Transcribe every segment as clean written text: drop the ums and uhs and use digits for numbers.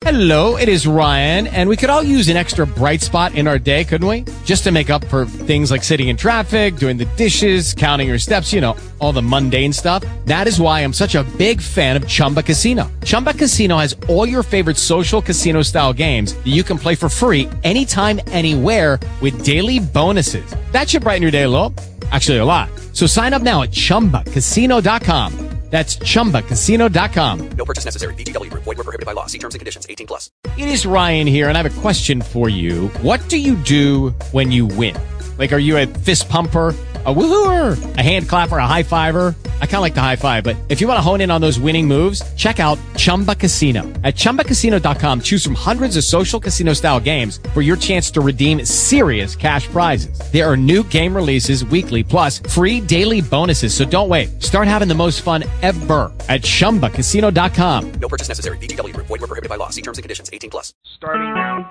Hello, it is Ryan, and we could all use an extra bright spot in our day, couldn't we? Just to make up for things like sitting in traffic, doing the dishes, counting your steps, you know, all the mundane stuff. That is why I'm such a big fan of Chumba Casino. Chumba Casino has all your favorite social casino-style games that you can play for free anytime, anywhere with daily bonuses. That should brighten your day a little. Actually, a lot. So sign up now at ChumbaCasino.com. That's ChumbaCasino.com. No purchase necessary. VGW Group. Void where prohibited by law. See terms and conditions. 18+. It is Ryan here, and I have a question for you. What do you do when you win? Like, are you a fist pumper, a woohooer, a hand clapper, a high fiver? I kind of like the high five, but if you want to hone in on those winning moves, check out Chumba Casino. At ChumbaCasino.com, choose from hundreds of social casino-style games for your chance to redeem serious cash prizes. There are new game releases weekly, plus free daily bonuses, so don't wait. Start having the most fun ever at ChumbaCasino.com. No purchase necessary. VGW Group. Void where prohibited by law. See terms and conditions. 18+. Starting now.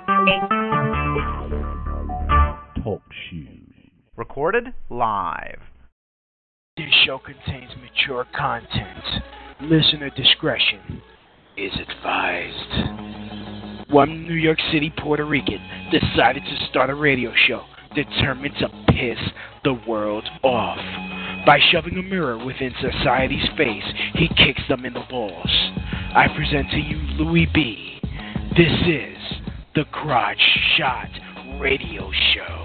Talk shoes. Recorded live. This show contains mature content. Listener discretion is advised. One New York City Puerto Rican decided to start a radio show determined to piss the world off. By shoving a mirror within society's face, he kicks them in the balls. I present to you Louis B. This is the Crotch Shot Radio Show.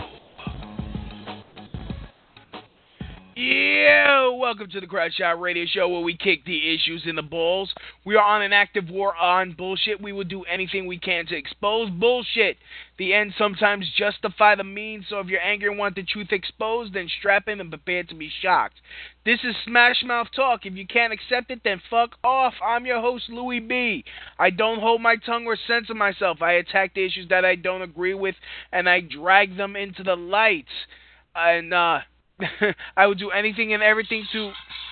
Yeah, welcome to the Crotch Shot Radio Show, where we kick the issues in the balls. We are on an active war on bullshit. We will do anything we can to expose bullshit. The ends sometimes justify the means, so if you're angry and want the truth exposed, then strap in and prepare to be shocked. This is Smash Mouth Talk. If you can't accept it, then fuck off. I'm your host, Louis B. I don't hold my tongue or censor myself. I attack the issues that I don't agree with, and I drag them into the light. And, I would do anything and everything to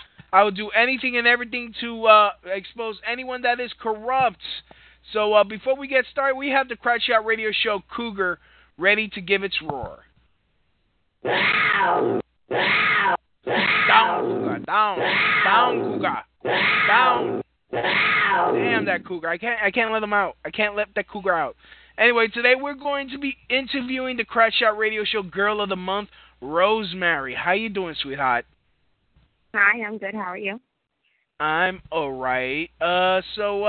expose anyone that is corrupt. So before we get started, we have the Crotch Shot Radio Show Cougar ready to give its roar. Down, Cougar, down, Cougar, down. Damn that Cougar! I can't let him out. I can't let that Cougar out. Anyway, today we're going to be interviewing the Crotch Shot Radio Show Girl of the Month, Rosemary. How you doing, sweetheart? Hi, I'm good. How are you? I'm alright. I'm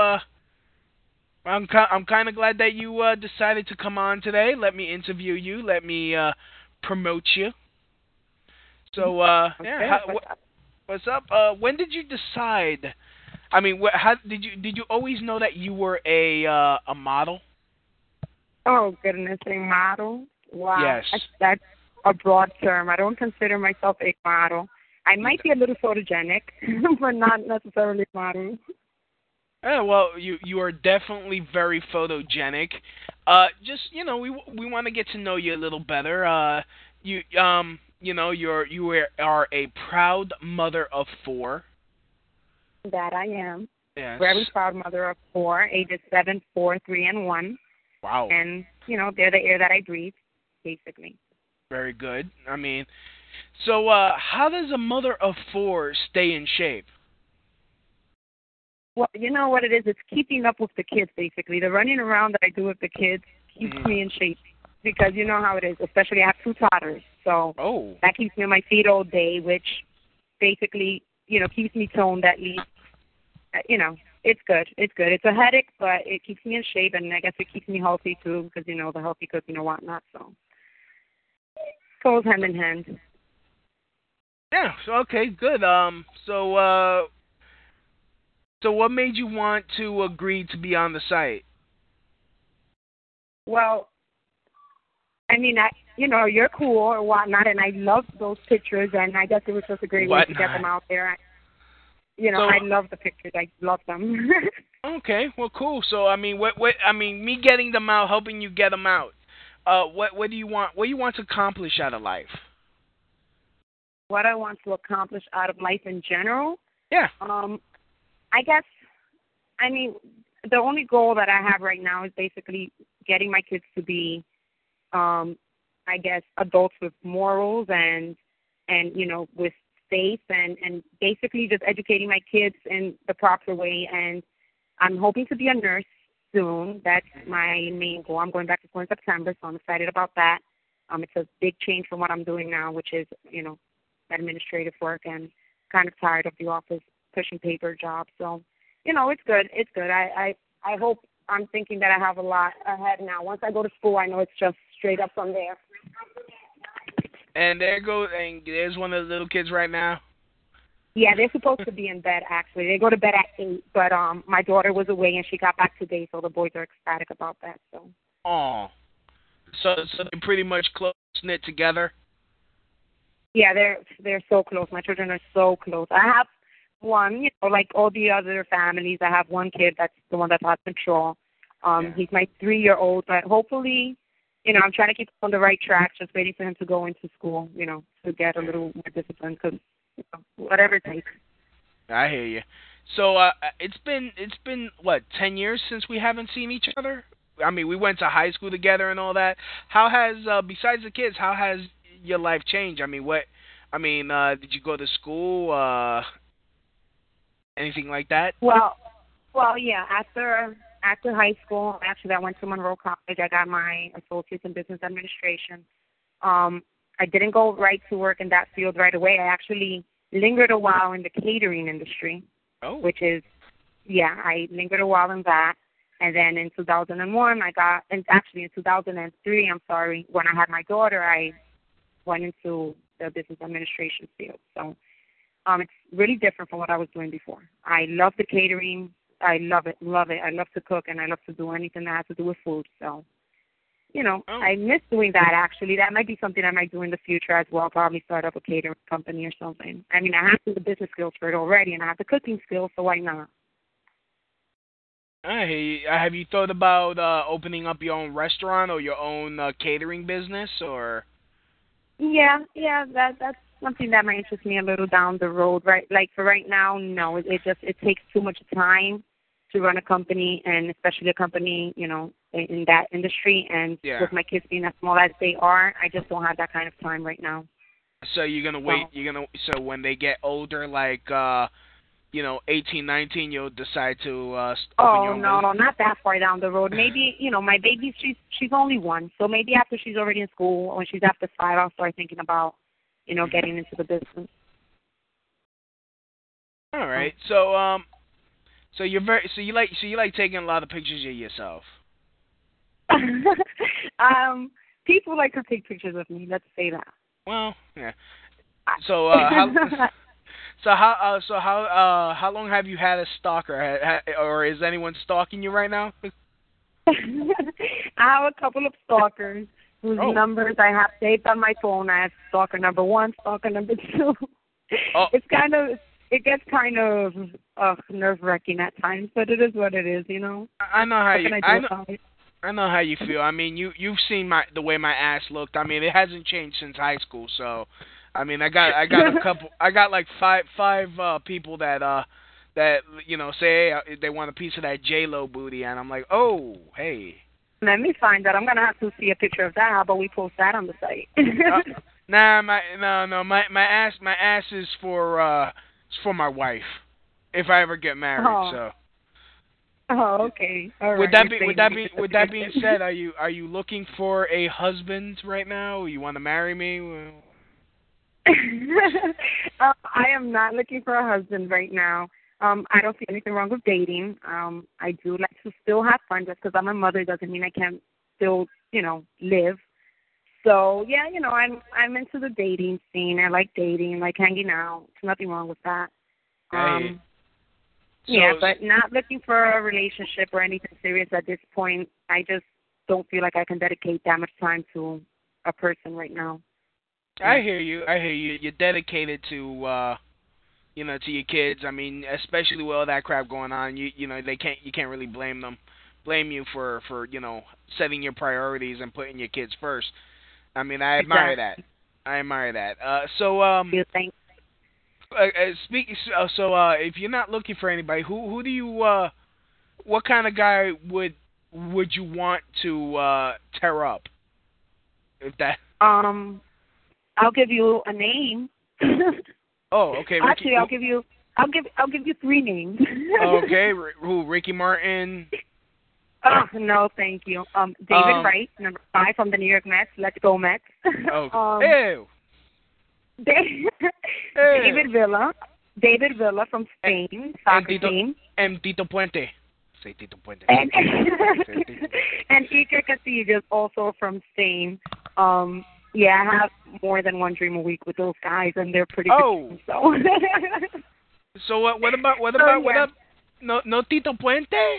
kind of glad that you decided to come on today. Let me interview you. Let me promote you. So, yeah. What's up? When did you decide? I mean, how did you always know that you were a model? Oh goodness, a model? Wow. Yes. That's a broad term. I don't consider myself a model. I might be a little photogenic, but not necessarily a model. Yeah, well, you are definitely very photogenic. Just, you know, we want to get to know you a little better. You are a proud mother of 4. That I am. Yes. Very proud mother of 4, ages 7, 4, 3, and 1. Wow. And, you know, they're the air that I breathe, basically. Very good. I mean, so how does a mother of 4 stay in shape? Well, you know what it is? It's keeping up with the kids, basically. The running around that I do with the kids keeps me in shape because you know how it is, especially I have 2 toddlers. So that keeps me on my feet all day, which basically, you know, keeps me toned at least. You know, it's good. It's good. It's a headache, but it keeps me in shape, and I guess it keeps me healthy, too, because, you know, the healthy cooking and whatnot. So goes hand in hand. Yeah, okay, good. So what made you want to agree to be on the site? Well, I mean, you're cool or whatnot, and I love those pictures, and I guess it was just a great way to get them out there. I love the pictures. I love them. Okay, well, cool. So, I mean, me getting them out, helping you get them out. What do you want? What do you want to accomplish out of life? What I want to accomplish out of life in general? Yeah. I guess, I mean, the only goal that I have right now is basically getting my kids to be, I guess, adults with morals and with faith and basically just educating my kids in the proper way. And I'm hoping to be a nurse soon. That's my main goal. I'm going back to school in September, so I'm excited about that. It's a big change from what I'm doing now, which is, administrative work, and kind of tired of the office pushing paper jobs. So, it's good. It's good. I hope, I'm thinking that I have a lot ahead now. Once I go to school, I know it's just straight up from there. And there's one of the little kids right now. Yeah, they're supposed to be in bed, actually. They go to bed at 8, but my daughter was away, and she got back today, so the boys are ecstatic about that. So. Oh. So they're pretty much close-knit together? Yeah, they're so close. My children are so close. I have one, like all the other families, I have one kid that's the one that's out of control. He's my 3-year-old, but hopefully, I'm trying to keep him on the right track, just waiting for him to go into school, to get a little more discipline, because whatever it takes. I hear you. So it's been what, 10 years since we haven't seen each other? I mean, we went to high school together and all that. How has besides the kids, how has your life changed? I mean, did you go to school? Anything like that? Well, yeah. After high school, actually, I went to Monroe College. I got my associates in business administration. I didn't go right to work in that field right away. I actually lingered a while in the catering industry, which is, I lingered a while in that. And then in 2001, in 2003, when I had my daughter, I went into the business administration field. So it's really different from what I was doing before. I love the catering. I love it. I love to cook, and I love to do anything that has to do with food. So, I miss doing that, actually. That might be something I might do in the future as well, probably start up a catering company or something. I mean, I have the business skills for it already, and I have the cooking skills, so why not? I hear you. Have you thought about opening up your own restaurant or your own catering business, or? Yeah, that's something that might interest me a little down the road, right? Like for right now, no. It takes too much time to run a company, and especially a company, in that industry. And with my kids being as small as they are, I just don't have that kind of time right now. So you're gonna wait. So when they get older, like 18, 19, you'll decide to open your own business? No, not that far down the road. Maybe, my baby, she's only 1, so maybe after she's already in school, when she's after 5, I'll start thinking about, getting into the business. All right. So you like taking a lot of pictures of yourself. People like to take pictures of me. Let's say that. Well, yeah. So how long have you had a stalker, or is anyone stalking you right now? I have a couple of stalkers whose numbers I have saved on my phone. I have stalker number 1, stalker number 2. It gets kind of nerve-wracking at times, but it is what it is, I know how you feel. I mean, you've seen the way my ass looked. I mean, it hasn't changed since high school, so. I mean, I got a couple. I got like five people that say they want a piece of that J-Lo booty, and I'm like, oh, hey. Let me find that. I'm gonna have to see a picture of that. How about we post that on the site? My ass is for my wife, if I ever get married. So. Oh, okay. All right. With that being said, are you looking for a husband right now? You want to marry me? I am not looking for a husband right now. I don't see anything wrong with dating. I do like to still have fun. Just because I'm a mother doesn't mean I can't still, live. So yeah, I'm into the dating scene. I like dating, like hanging out. There's nothing wrong with that. But not looking for a relationship or anything serious at this point. I just don't feel like I can dedicate that much time to a person right now. I hear you. You're dedicated to, to your kids. I mean, especially with all that crap going on, you can't really blame you for setting your priorities and putting your kids first. I mean, I admire that. Thanks. If you're not looking for anybody, who do you what kind of guy would you want to tear up? If that I'll give you a name. Oh, okay. Actually, I'll give you 3 names. Okay, who? Ricky Martin. Oh, no, thank you. David Wright, number 5 from the New York Mets. Let's go, Mets. Oh, ew. David Villa from Spain, soccer team. And Tito Puente. Say Tito Puente. And Iker Casillas, also from Spain. Yeah, I have more than one dream a week with those guys, and they're pretty good. So, so what about no Tito Puente?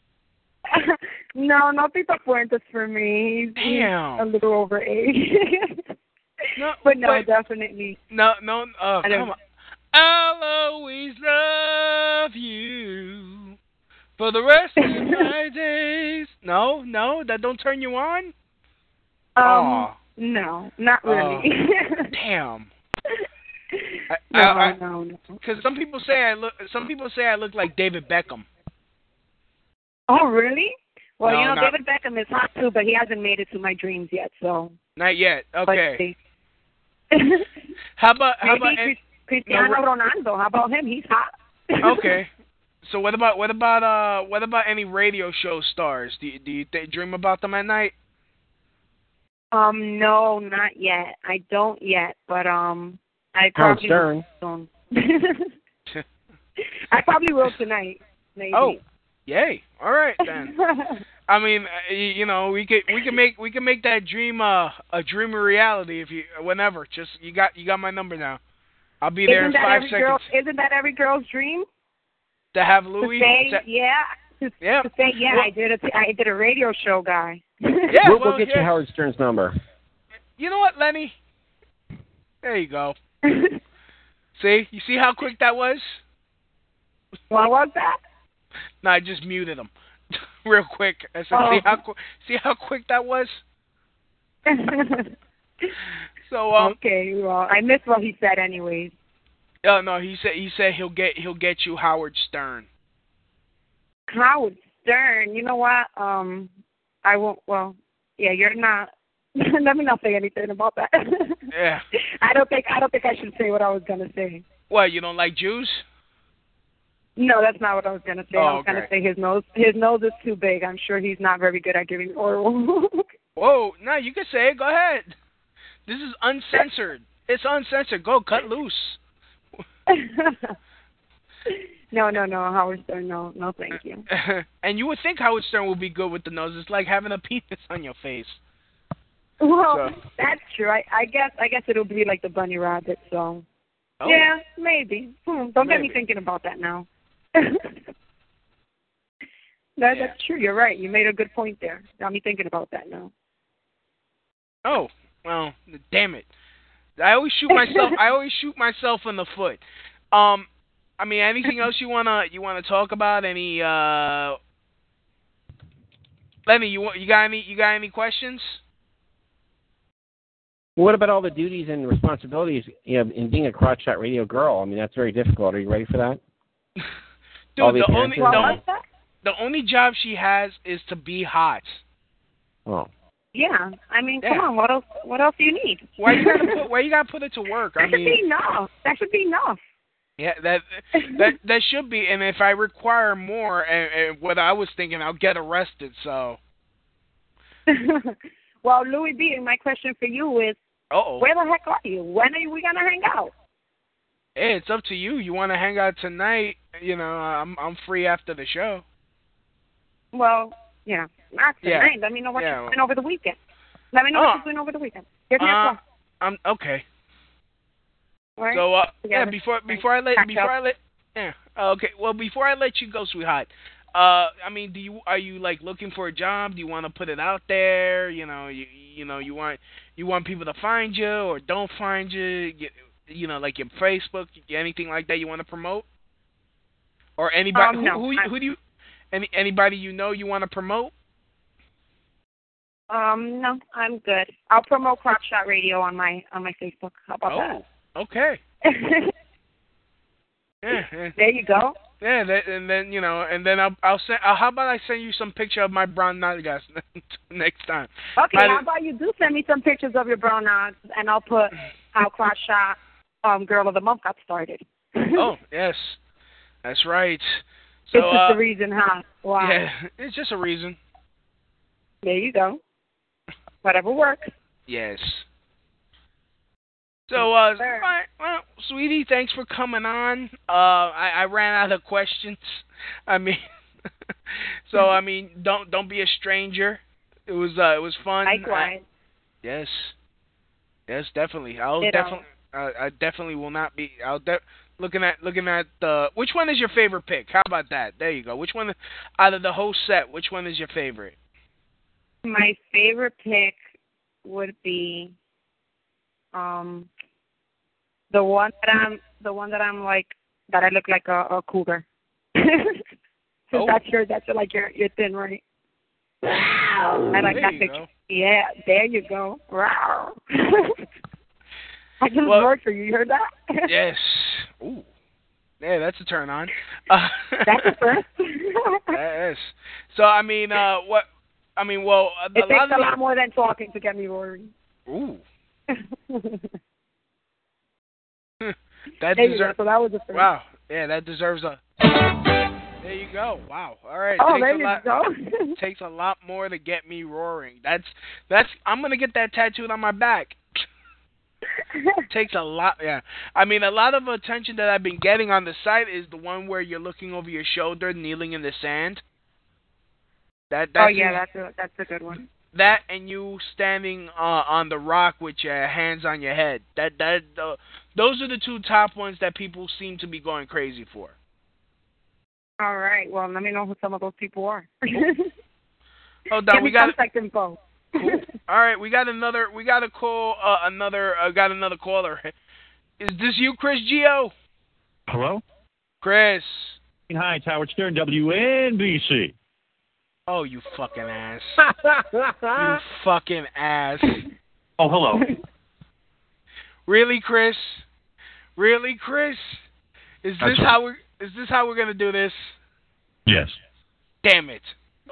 No, not Tito Puente's for me. He's a little over age. No, but no, definitely. No, come on. I'll always love you for the rest of my days. No, that don't turn you on? No, not really. Damn. No. Because some people say I look like David Beckham. Oh, really? Well, no, David Beckham is hot too, but he hasn't made it to my dreams yet. So. Not yet. Okay. How about Cristiano Ronaldo? How about him? He's hot. Okay. So what about any radio show stars? Do you dream about them at night? No, not yet. I don't yet, but I probably Stern. will. I probably will tonight. Maybe. Oh, yay! All right then. I mean, we can make that dream a dream a reality if you whenever. Just you got my number now. I'll be there in 5 seconds. Isn't that every girl's dream? To have Louis? To say I did a radio show, guy. Yeah, we'll get you Howard Stern's number. You know what, Lenny? There you go. See? You see how quick that was? What was that? No, I just muted him real quick. I said, see how quick that was? So okay, well, I missed what he said anyways. Oh no, he said he'll get you Howard Stern. Howard Stern, you know what? I won't. Well, yeah, you're not. Let me not say anything about that. Yeah. I don't think I should say what I was gonna say. What? You don't like Jews? No, that's not what I was gonna say. I was okay. gonna say his nose is too big. I'm sure he's not very good at giving oral. Whoa, no, you can say it. Go ahead. This is uncensored. It's uncensored. Go, cut loose. No, Howard Stern, no, thank you. And you would think Howard Stern would be good with the nose. It's like having a penis on your face. Well, that's true. I guess it'll be like the bunny rabbit. So, yeah, maybe. Don't get me thinking about that now. That's true. You're right. You made a good point there. Got me thinking about that now. Oh, well, damn it! I always shoot myself in the foot. I mean, anything else you wanna talk about? Any Lenny, you got any questions? What about all the duties and responsibilities, in being a crotch shot radio girl? I mean, that's very difficult. Are you ready for that? Dude, the only job she has is to be hot. Oh. Yeah, I mean, come on. What else do you need? Why you gotta put it to work? That should be enough. That should be enough. Yeah, that should be. And if I require more, and what I was thinking, I'll get arrested. So. Well, Louis B., my question for you is, where the heck are you? When are we gonna hang out? Hey, it's up to you. You want to hang out tonight? I'm free after the show. Well, yeah, not tonight. Yeah. Let me know what you're doing over the weekend. Let me know what you're doing over the weekend. Give me a call. I'm okay. All right. So before I let you go, sweetheart. I mean, are you like looking for a job? Do you want to put it out there? You want people to find you or don't find you? Like your Facebook, anything like that you want to promote? Or anybody who do you anybody you want to promote? No, I'm good. I'll promote Crop Shot Radio on my Facebook. How about that? Oh, okay. Yeah. There you go. Yeah, and then I'll send. How about I send you some picture of my brown nalgas next time? Okay, how about you do send me some pictures of your brown nogs, and I'll put how Crop Shot Girl of the Month got started. Oh yes, that's right. So, it's just a reason, huh? Why? Yeah, it's just a reason. There you go. Whatever works. Yes. So, fine. Well, sweetie, thanks for coming on. I ran out of questions. I mean, so I mean, don't be a stranger. It was fun. Likewise. Yes, definitely. I definitely will not be. Looking at the. Which one is your favorite pick? How about that? There you go. Which one out of the whole set? Which one is your favorite? My favorite pick would be the one that I'm like that I look like a cougar. So that's your thing, right? Wow. I like that picture. Yeah, there you go. Wow. I just worked for you. You heard that? Yes. Ooh. Yeah, that's a turn on. That's a first. Yes. So I mean, what? I mean, well, it takes a lot more than talking to get me roaring. Ooh. So that was the first. Wow. Yeah, that deserves a. There you go. Wow. All right. Oh, there you go. Takes a lot more to get me roaring. That's. I'm gonna get that tattooed on my back. Takes a lot. Yeah. I mean, a lot of attention that I've been getting on the site is the one where you're looking over your shoulder, kneeling in the sand. That's a good one. That and you standing on the rock with your hands on your head. Those are the two top ones that people seem to be going crazy for. All right. Well, let me know who some of those people are. Hold on, we got contact info. Cool. All right, we got another caller. Is this you, Chris Gio? Hello? Chris. Hi, it's Howard Stern, WNBC. Oh, you fucking ass. You fucking ass. Oh, hello. Really, Chris? Really, Chris? Is this how we're gonna do this? Yes. Damn it.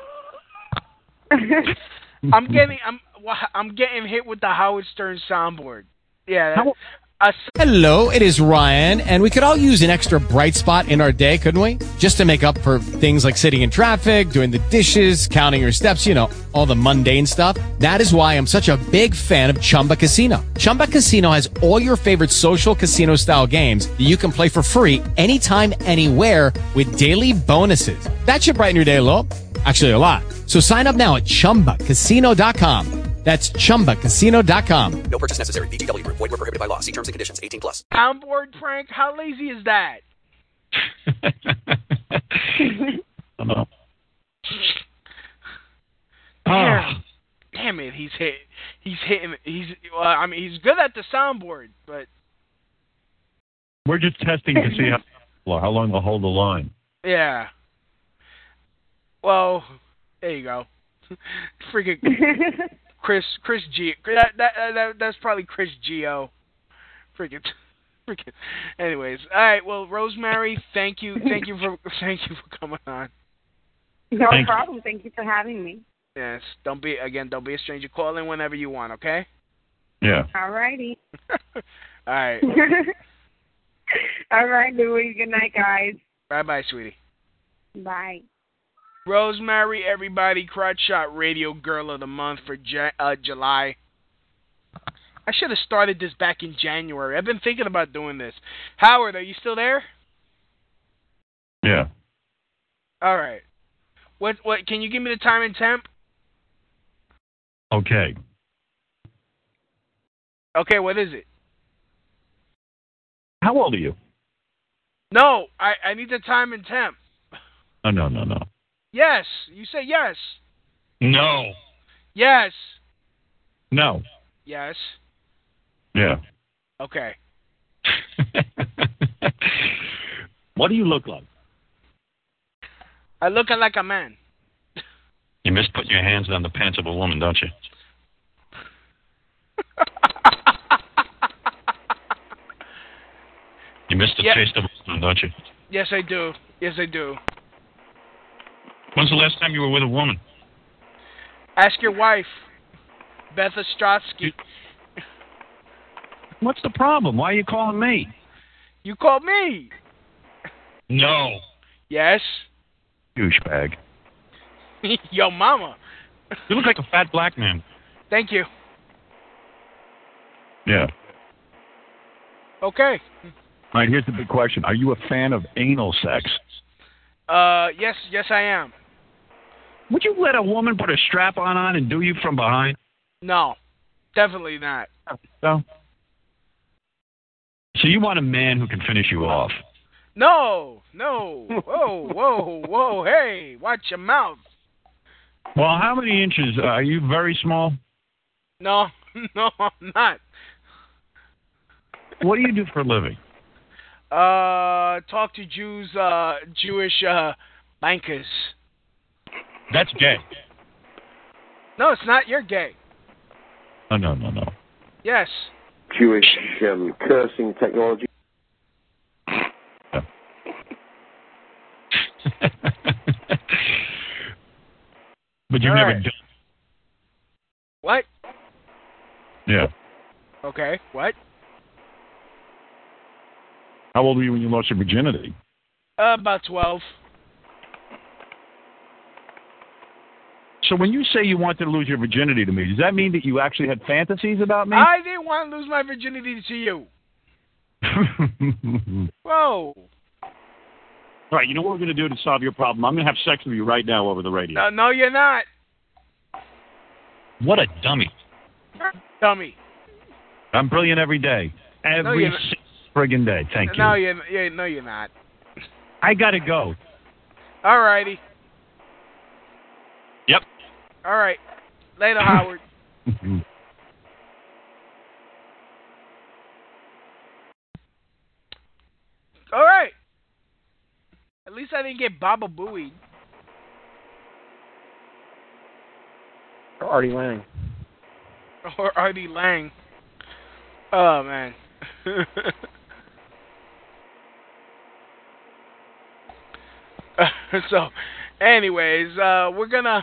I'm getting hit with the Howard Stern soundboard. Yeah. Hello, it is Ryan, and we could all use an extra bright spot in our day, couldn't we? Just to make up for things like sitting in traffic, doing the dishes, counting your steps, all the mundane stuff. That is why I'm such a big fan of Chumba Casino. Chumba Casino has all your favorite social casino-style games that you can play for free anytime, anywhere with daily bonuses. That should brighten your day a little. Actually, a lot. So sign up now at ChumbaCasino.com. That's ChumbaCasino.com. No purchase necessary. VGW Group. Void where prohibited by law. See terms and conditions. 18+. Soundboard prank? How lazy is that? Damn it! He's hitting. He's good at the soundboard, but we're just testing to see how long they'll hold the line. Yeah. Well, there you go. Freaking Chris G. That's probably Chris Gio. Freaking. Anyways, all right. Well, Rosemary, thank you for coming on. No problem. Thank you for having me. Yes. Don't be a stranger. Call in whenever you want. Okay. Yeah. All righty. All right. All right, Louie. Good night, guys. Bye, sweetie. Bye. Rosemary, everybody, Crotch Shot Radio Girl of the Month for July. I should have started this back in January. I've been thinking about doing this. Howard, are you still there? Yeah. All right. What? Can you give me the time and temp? Okay. Okay, what is it? How old are you? No, I need the time and temp. Oh, no. Yes. You say yes. No. Yes. No. Yes. Yeah. Okay. What do you look like? I look like a man. You miss putting your hands on the pants of a woman, don't you? You miss the taste of a woman, don't you? Yes, I do. When's the last time you were with a woman? Ask your wife, Beth Ostrowski. What's the problem? Why are you calling me? You called me. No. Yes. Douchebag. Yo, mama. You look like a fat black man. Thank you. Yeah. Okay. All right, here's the big question. Are you a fan of anal sex? Yes, I am. Would you let a woman put a strap-on and do you from behind? No, definitely not. So you want a man who can finish you off? No. Whoa, hey, watch your mouth. Well, how many inches? Are you very small? No, I'm not. What do you do for a living? Talk to Jewish bankers. That's gay. No, it's not. You're gay. Oh, no. Yes. Jewish cursing technology. But you've never done. What? Yeah. Okay. What? How old were you when you lost your virginity? About 12. So when you say you wanted to lose your virginity to me, does that mean that you actually had fantasies about me? I didn't want to lose my virginity to you. Whoa. All right, you know what we're going to do to solve your problem? I'm going to have sex with you right now over the radio. No, you're not. What a dummy. You're a dummy. I'm brilliant every day. Every friggin' day. Thank you. No, you're not. I got to go. All righty. Yep. All right. Later, Howard. All right. At least I didn't get Baba Booey. Or Artie Lang. Or Artie Lang. Oh, man. So, anyways, we're gonna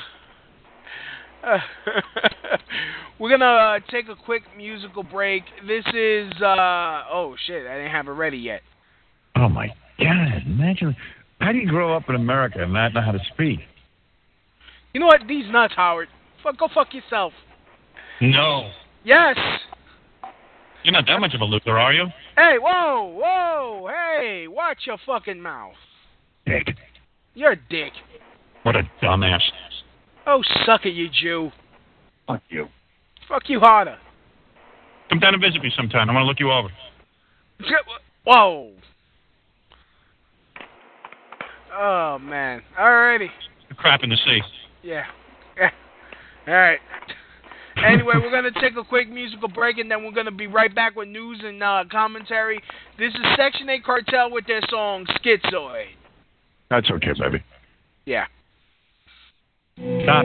take a quick musical break. This is oh shit, I didn't have it ready yet. Oh my God! Imagine, how do you grow up in America and not know how to speak? You know what? These nuts, Howard. Go fuck yourself. No. Yes. You're not that much of a loser, are you? Hey, whoa, hey, watch your fucking mouth. Dick. You're a dick. What a dumbass. Oh, suck it, you Jew. Fuck you. Fuck you harder. Come down and visit me sometime. I want to look you over. Whoa. Oh, man. Alrighty. The crap in the sea. Yeah. All right. Anyway, we're going to take a quick musical break, and then we're going to be right back with news and commentary. This is Section 8 Cartel with their song, Schizoid. That's okay, baby. Yeah. Stop.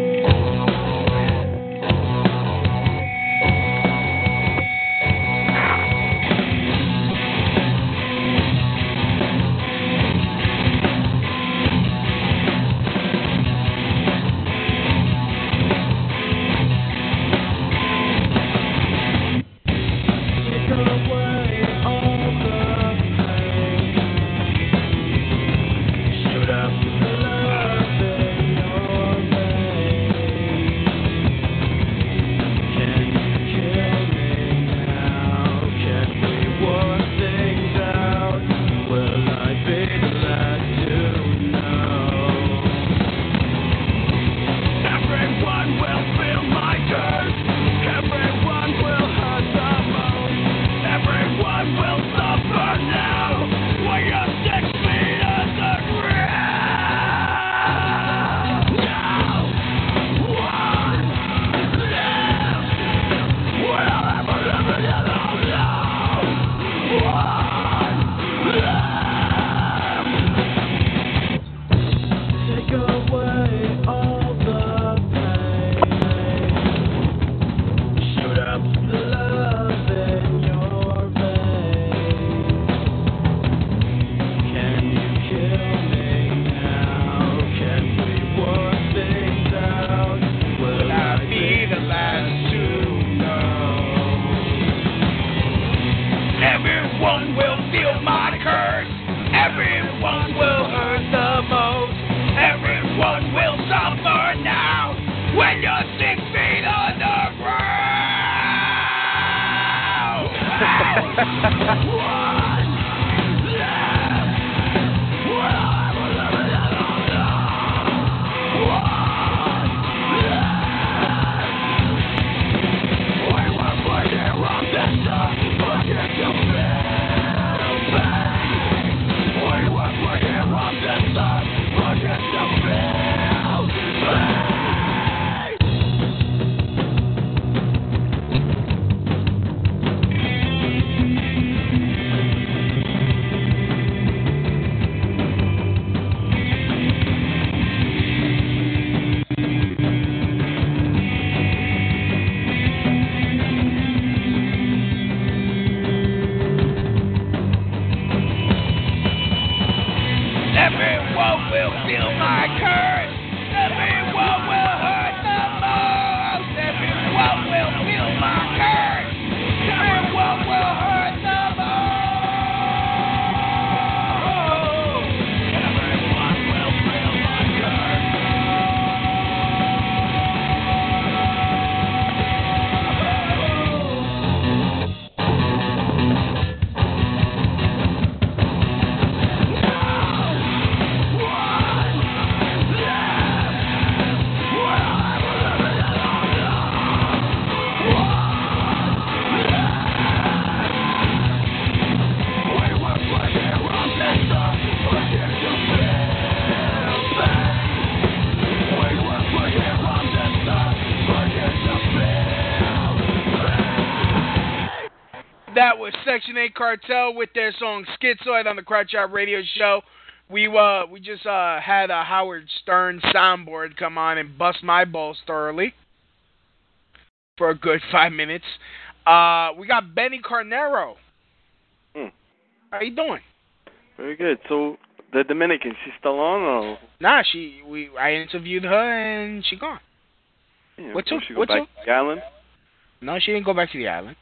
That was Section 8 Cartel with their song Schizoid on the Crotch Shot Radio Show. We just had a Howard Stern soundboard come on and bust my balls thoroughly for a good 5 minutes. We got Benny Carnero. How you doing? Very good. So the Dominican, she's still on, or? Nah, I interviewed her and she gone. Yeah, she go back to the island? No, she didn't go back to the island.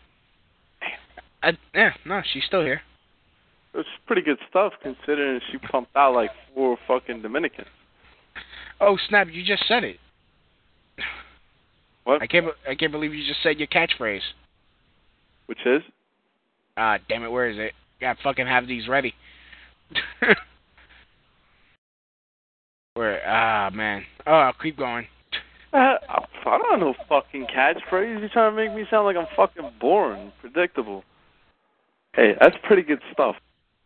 No, she's still here. It's pretty good stuff considering she pumped out like 4 fucking Dominicans. Oh snap! You just said it. What? I can't believe you just said your catchphrase. Which is? Damn it! Where is it? Gotta fucking have these ready. Where? Man. Oh, I'll keep going. I don't know fucking catchphrase. You're trying to make me sound like I'm fucking boring, predictable. Hey, that's pretty good stuff.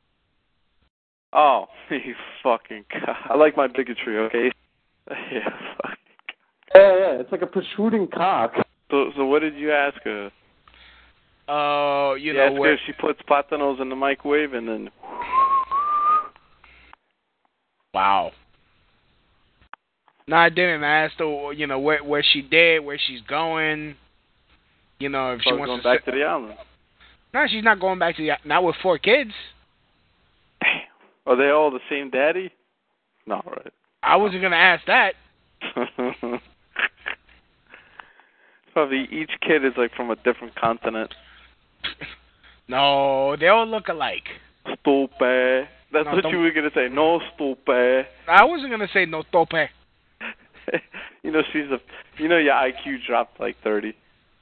Oh, you fucking God. I like my bigotry, okay? Yeah, fuck. Yeah, it's like a protruding cock. So what did you ask her? Oh, you know asked where... her if she puts platanos in the microwave and then... Wow. No, I didn't. I asked her, where she did, where she's going. If she wants going back to the island. No, she's not going back to the island. Not with 4 kids. Damn. Are they all the same daddy? No, right. I wasn't going to ask that. Probably each kid is like from a different continent. No, they all look alike. Stupid. That's what you were going to say. No, stupid. I wasn't going to say no tope. Your IQ dropped like 30.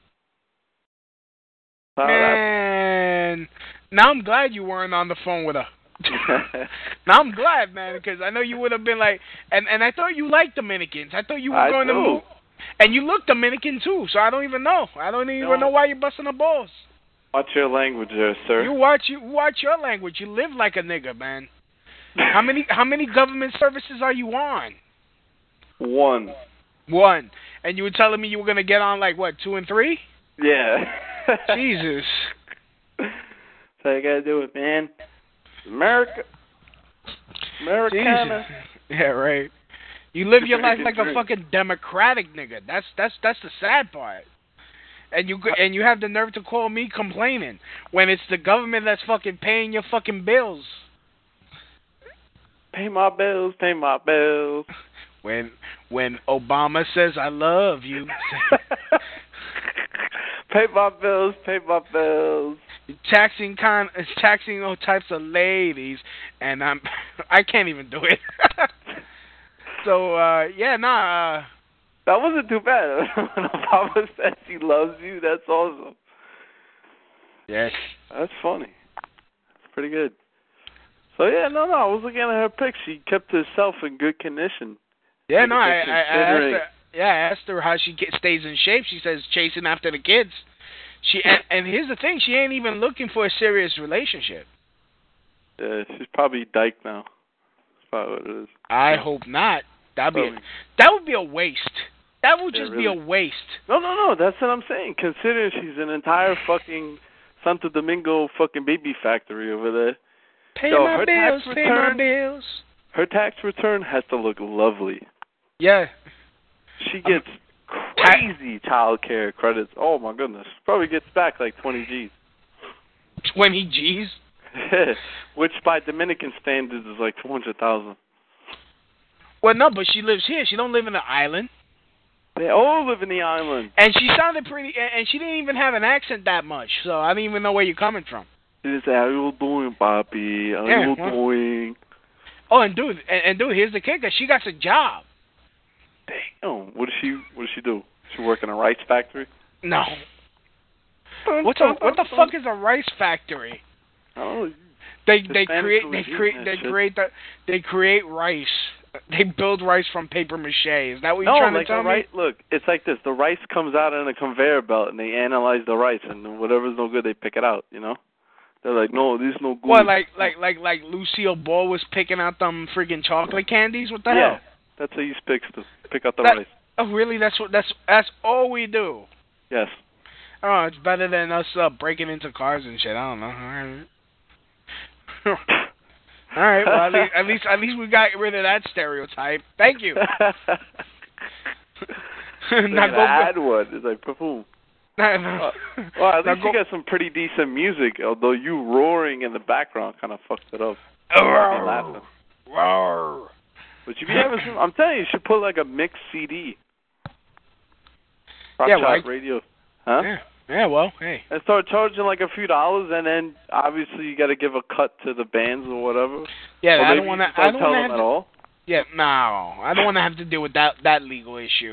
Man, now I'm glad you weren't on the phone with her. Now I'm glad, man, because I know you would have been like, and I thought you liked Dominicans. I thought you were going to move. And you look Dominican too, so I don't even know. I don't even know why you're busting the balls. Watch your language there, sir. You watch your language. You live like a nigga, man. How many government services are you on? One. And you were telling me you were going to get on like, what, 2 and 3? Yeah. Jesus. That's how you got to do it, man. Americana. Jesus. Yeah, right. You live your life like a fucking democratic nigga. That's the sad part. And you have the nerve to call me complaining when it's the government that's fucking paying your fucking bills. Pay my bills, pay my bills. When Obama says I love you. Pay my bills, pay my bills. Taxing all types of ladies, and I can't even do it. So that wasn't too bad. When Obama says he loves you, that's awesome. Yes, that's funny. That's pretty good. So I was looking at her pic. She kept herself in good condition. Yeah, no, I asked her. Yeah, I asked her how she stays in shape. She says chasing after the kids. And here's the thing: she ain't even looking for a serious relationship. Yeah, she's probably dyked now. That's probably what it is. I hope not. That would be a waste. That would just be a waste. No. That's what I'm saying. Considering she's an entire fucking Santo Domingo fucking baby factory over there. Pay my bills. Her tax return has to look lovely. Yeah. She gets crazy child care credits. Oh, my goodness. Probably gets back like 20 G's. 20 G's? Which by Dominican standards is like 200,000. Well, no, but she lives here. She don't live in the island. They all live in the island. And she sounded pretty, and she didn't even have an accent that much, so I didn't even know where you're coming from. She just said, how you doing, Papi? How you doing? Oh, and dude, here's the kicker. She got a job. Damn. What does she do? She work in a rice factory? No. What the fuck is a rice factory? Oh, they create rice. They build rice from paper mache. Is that what you're trying to tell me? Look, it's like this. The rice comes out in a conveyor belt, and they analyze the rice, and whatever's no good, they pick it out. They're like, no, this is no good. What, like Lucille Ball was picking out them freaking chocolate candies? What the hell? That's how you pick out the rice. Oh, really? That's all we do. Yes. Oh, it's better than us breaking into cars and shit. I don't know. All right. Well, at least we got rid of that stereotype. Thank you. Add one. It's like boom. Well, at least you got some pretty decent music, although you roaring in the background kind of fucked it up. Laughing. But you be having some, I'm telling you, you should put like a mixed CD. Rock Radio. Huh? Yeah, well, hey. And start charging like a few dollars, and then obviously you got to give a cut to the bands or whatever. Yeah, I don't want to. I don't tell them at all. Yeah, no, I don't want to have to deal with that legal issue.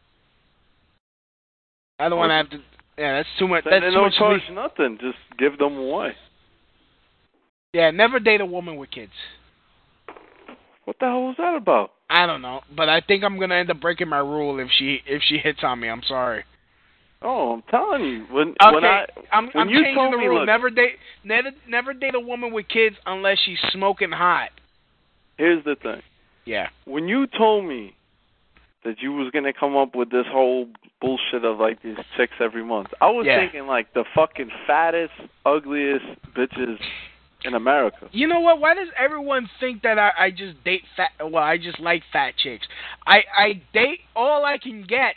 I don't want to have to. Yeah, that's too much. That's too much. Don't charge nothing. Just give them away. Yeah, never date a woman with kids. What the hell was that about? I don't know, but I think I'm gonna end up breaking my rule if she hits on me. I'm sorry. Oh, I'm telling you. When I'm you changing told the me, rule. look, Never date a woman with kids unless she's smoking hot. Here's the thing. Yeah. When you told me that you was gonna come up with this whole bullshit of like these chicks every month, I was thinking like the fucking fattest, ugliest bitches in America. You know what? Why does everyone think that I just date fat? Well, I just like fat chicks. I date all I can get.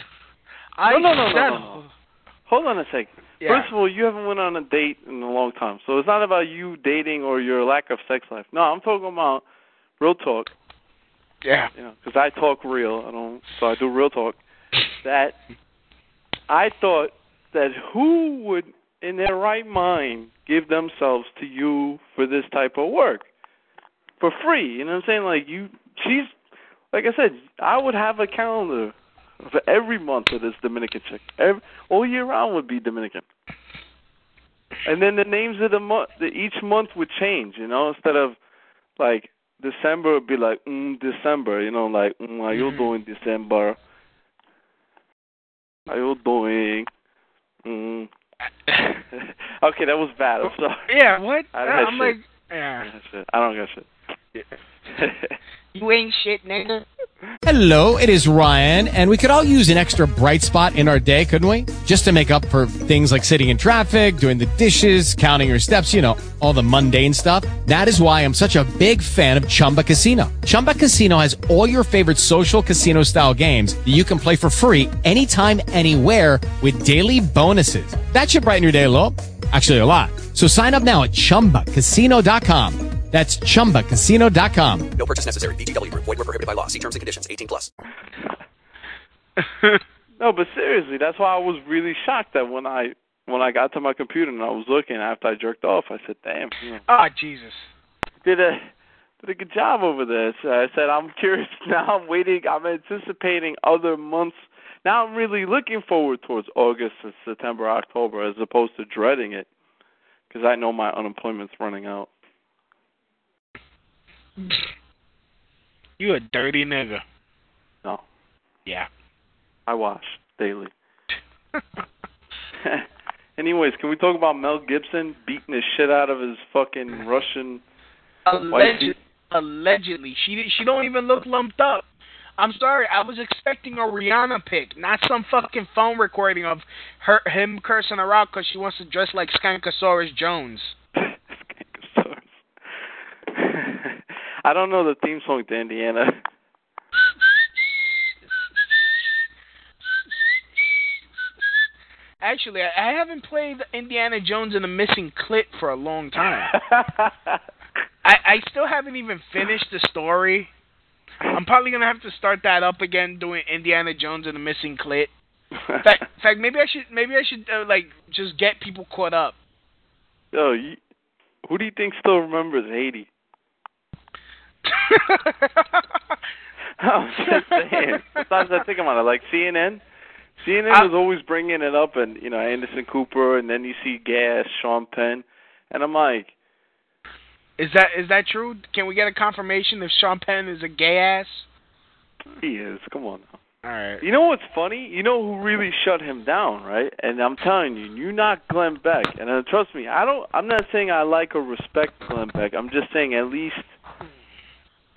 No. Hold on a second. Yeah. First of all, you haven't went on a date in a long time, so it's not about you dating or your lack of sex life. No, I'm talking about real talk. Yeah. You know, because I talk real. So I do real talk. That I thought that who would, in their right mind, give themselves to you for this type of work for free? You know what I'm saying? Like she's like I said, I would have a calendar for every month of this Dominican chick. All year round would be Dominican. And then the names of the month, each month would change, you know, instead of like December would be like December, you know, like how you doing December? How you doing? Okay, that was bad. I'm sorry. Yeah, what? I'm like, yeah. I don't got shit. You ain't shit, nigga. Hello, it is Ryan, and we could all use an extra bright spot in our day, couldn't we? Just to make up for things like sitting in traffic, doing the dishes, counting your steps, you know, all the mundane stuff. That is why I'm such a big fan of Chumba Casino. Chumba Casino has all your favorite social casino-style games that you can play for free anytime, anywhere with daily bonuses. That should brighten your day a little. Actually, a lot. So sign up now at ChumbaCasino.com. That's ChumbaCasino.com. No purchase necessary. VGW Group. Void where prohibited by law. See terms and conditions. 18+. No, but seriously, that's why I was really shocked that when I got to my computer and I was looking after I jerked off, I said, "Damn." You know, oh, Jesus. Did a good job over there. So I said, I'm curious now. I'm waiting. I'm anticipating other months. Now I'm really looking forward towards August, September, October, as opposed to dreading it, because I know my unemployment's running out. You a dirty nigga. No. Yeah. I wash daily. Anyways, can we talk about Mel Gibson beating the shit out of his fucking Russian wife? Allegedly. She don't even look lumped up. I'm sorry, I was expecting a Rihanna pic, not some fucking phone recording of him cursing her out because she wants to dress like Skankosaurus Jones. Skankosaurus. I don't know the theme song to Indiana. Actually, I haven't played Indiana Jones and the Missing Clit for a long time. I still haven't even finished the story. I'm probably going to have to start that up again, doing Indiana Jones and the Missing Clit. In fact, maybe I should like just get people caught up. Yo, who do you think still remembers Haiti? I'm just saying. Sometimes I think about it, like CNN. CNN was always bringing it up, and you know, Anderson Cooper, and then you see Gas, Sean Penn, and I'm like, is that true? Can we get a confirmation if Sean Penn is a gay ass? He is. Come on now. All right. You know what's funny? You know who really shut him down, right? And I'm telling you, you not Glenn Beck. And trust me, I'm not saying I like or respect Glenn Beck. I'm just saying at least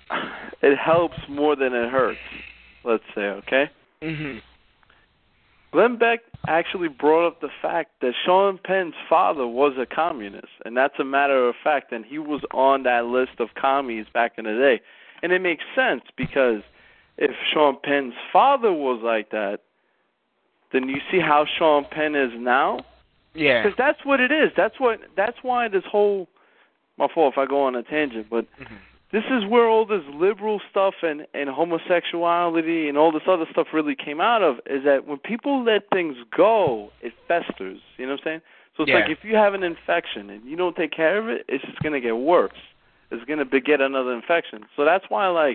it helps more than it hurts. Let's say, okay? Mm-hmm. Glenn Beck actually brought up the fact that Sean Penn's father was a communist, and that's a matter of fact, and he was on that list of commies back in the day. And it makes sense, because if Sean Penn's father was like that, then you see how Sean Penn is now? Yeah. Because that's what it is. That's why this whole, my fault if I go on a tangent, but this is where all this liberal stuff and homosexuality and all this other stuff really came out of, is that when people let things go, it festers. You know what I'm saying? So it's like if you have an infection and you don't take care of it, it's just going to get worse. It's going to beget another infection. So that's why,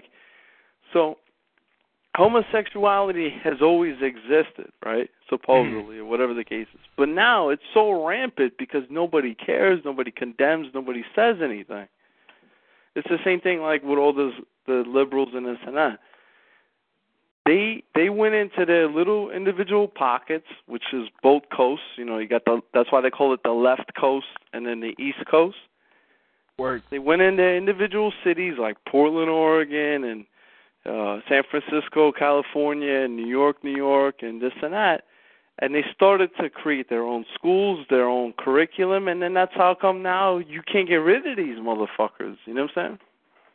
homosexuality has always existed, right? Supposedly, or whatever the case is. But now it's so rampant because nobody cares, nobody condemns, nobody says anything. It's the same thing like with all the liberals and this and that. They went into their little individual pockets, which is both coasts. You know, you got that's why they call it the left coast and then the east coast. Word. They went into individual cities like Portland, Oregon, and San Francisco, California, and New York, and this and that. And they started to create their own schools, their own curriculum, and then that's how come now you can't get rid of these motherfuckers. You know what I'm saying?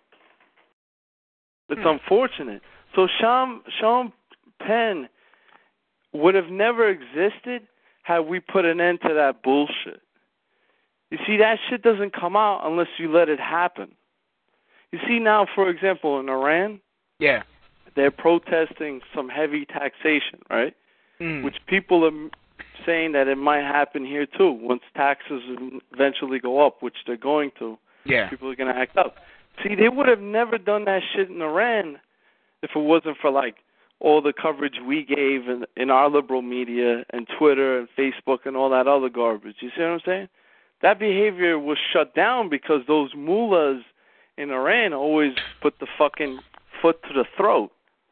It's unfortunate. So Sean Penn would have never existed had we put an end to that bullshit. You see, that shit doesn't come out unless you let it happen. You see now, for example, in Iran, they're protesting some heavy taxation, right? Which people are saying that it might happen here too. Once taxes eventually go up, which they're going to, people are going to act up. See, they would have never done that shit in Iran if it wasn't for, all the coverage we gave in our liberal media and Twitter and Facebook and all that other garbage. You see what I'm saying? That behavior was shut down because those mullahs in Iran always put the fucking foot to the throat.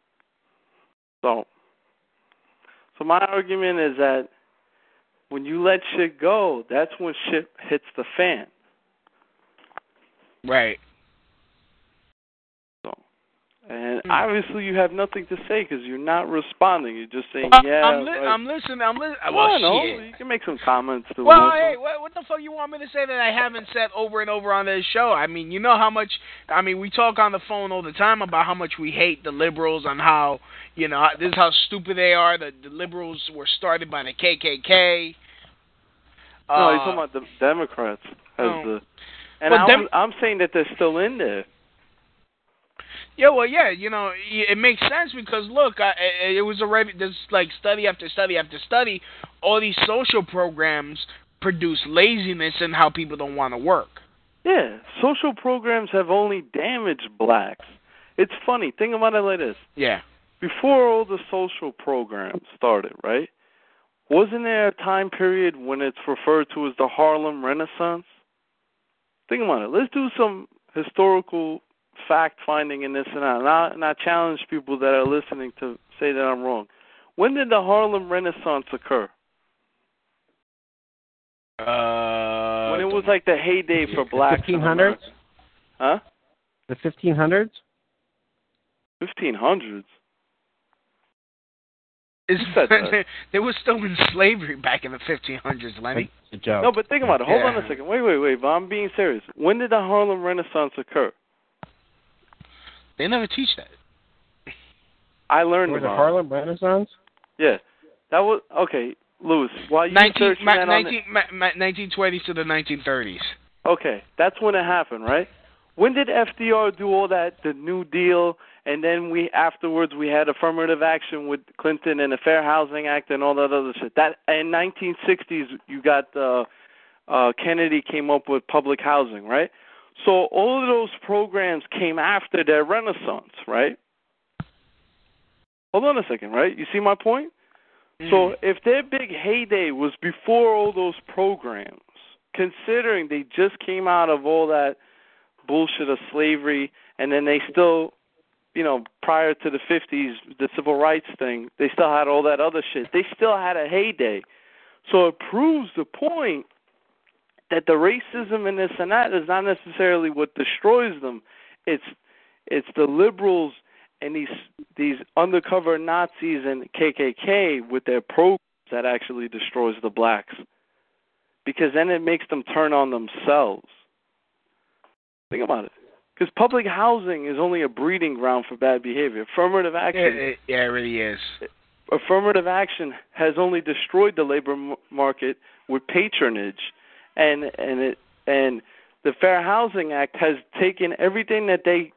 So my argument is that when you let shit go, that's when shit hits the fan. Right. And obviously you have nothing to say because you're not responding. You're just saying, I'm listening. No, you can make some comments. Well, hey, what the fuck you want me to say that I haven't said over and over on this show? I mean, you know how much, we talk on the phone all the time about how much we hate the liberals and how, this is how stupid they are. The liberals were started by the KKK. No, he's talking about the Democrats. I'm saying that they're still in there. It makes sense because look, it was already there's study after study after study. All these social programs produce laziness and how people don't want to work. Yeah, social programs have only damaged blacks. It's funny. Think about it like this. Yeah. Before all the social programs started, right? Wasn't there a time period when it's referred to as the Harlem Renaissance? Think about it. Let's do some historical fact-finding in this and that. And I challenge people that are listening to say that I'm wrong. When did the Harlem Renaissance occur? When it was the heyday for blacks. 1500s? Huh? The 1500s? 1500s? They were still in slavery back in the 1500s, Lenny. No, but think about it. Hold on a second. Wait. But I'm being serious. When did the Harlem Renaissance occur? They never teach that. I learned about the Harlem Renaissance? Yeah. That was... Okay, Louis, while you searching that 1920s to the 1930s. Okay, that's when it happened, right? When did FDR do all that, the New Deal, and then afterwards we had affirmative action with Clinton and the Fair Housing Act and all that other shit? That in 1960s you got Kennedy came up with public housing, right? So all of those programs came after their Renaissance, right? Hold on a second, right? You see my point? So if their big heyday was before all those programs, considering they just came out of all that bullshit of slavery, and then they still, prior to the 50s, the civil rights thing, they still had all that other shit. They still had a heyday. So it proves the point that the racism and this and that is not necessarily what destroys them. It's the liberals and these undercover Nazis and KKK with their programs that actually destroys the blacks, because then it makes them turn on themselves. Think about it. Because public housing is only a breeding ground for bad behavior. Affirmative action. Yeah, it really is. Affirmative action has only destroyed the labor market with patronage, and the Fair Housing Act has taken everything that they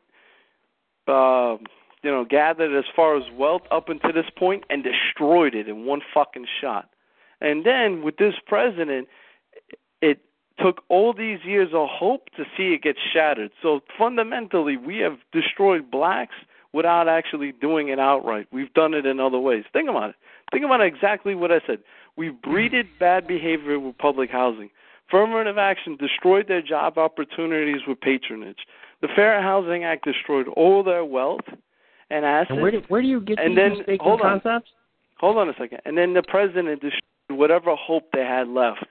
gathered as far as wealth up until this point and destroyed it in one fucking shot. And then with this president, it took all these years of hope to see it get shattered. So fundamentally, we have destroyed blacks without actually doing it outright. We've done it in other ways. Think about it. Think about exactly what I said. We've breeded bad behavior with public housing. Affirmative action destroyed their job opportunities with patronage. The Fair Housing Act destroyed all their wealth and assets. And where do you get these mistaken concepts? Hold on a second. And then the president destroyed whatever hope they had left.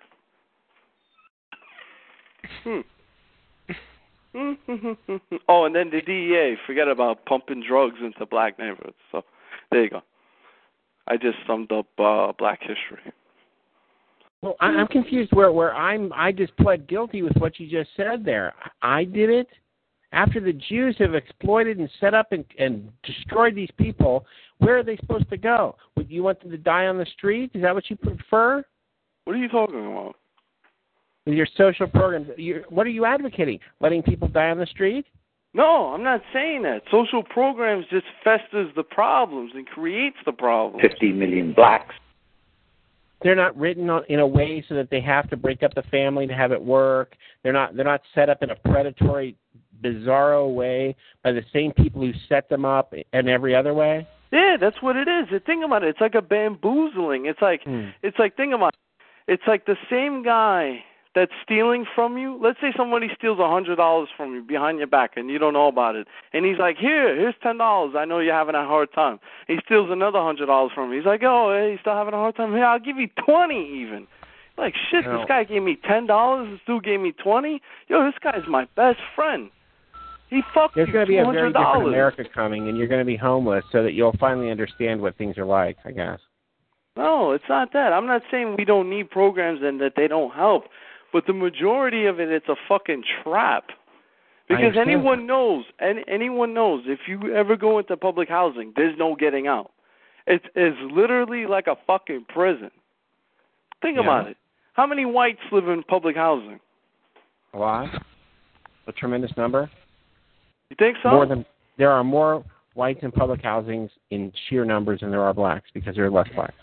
Oh, and then the DEA, forget about pumping drugs into black neighborhoods. So there you go. I just summed up black history. Well, I'm confused where I just pled guilty with what you just said there. I did it after the Jews have exploited and set up and destroyed these people. Where are they supposed to go? Would you want them to die on the street? Is that what you prefer? What are you talking about? With your social programs, what are you advocating? Letting people die on the street? No, I'm not saying that. Social programs just festers the problems and creates the problems. 50 million blacks. They're not written in a way so that they have to break up the family to have it work. They're not set up in a predatory, bizarro way by the same people who set them up in every other way. Yeah, that's what it is. Think about it. It's like a bamboozling. It's like think about it. It's like the same guy that's stealing from you. Let's say somebody steals $100 from you behind your back and you don't know about it. And he's like, here's $10. I know you're having a hard time. He steals another $100 from you. He's like, oh, hey, you still having a hard time? Here, I'll give you 20 even. Like, shit, This guy gave me $10. This dude gave me 20. Yo, this guy's my best friend. He fucked There's going to be a $200. very different America coming, and you're going to be homeless so that you'll finally understand what things are like, I guess. No, it's not that. I'm not saying we don't need programs and that they don't help. But the majority of it's a fucking trap. Because anyone knows if you ever go into public housing, there's no getting out. It's literally like a fucking prison. Think about it. How many whites live in public housing? A lot. A tremendous number. You think so? There are more whites in public housings in sheer numbers than there are blacks because there are less blacks.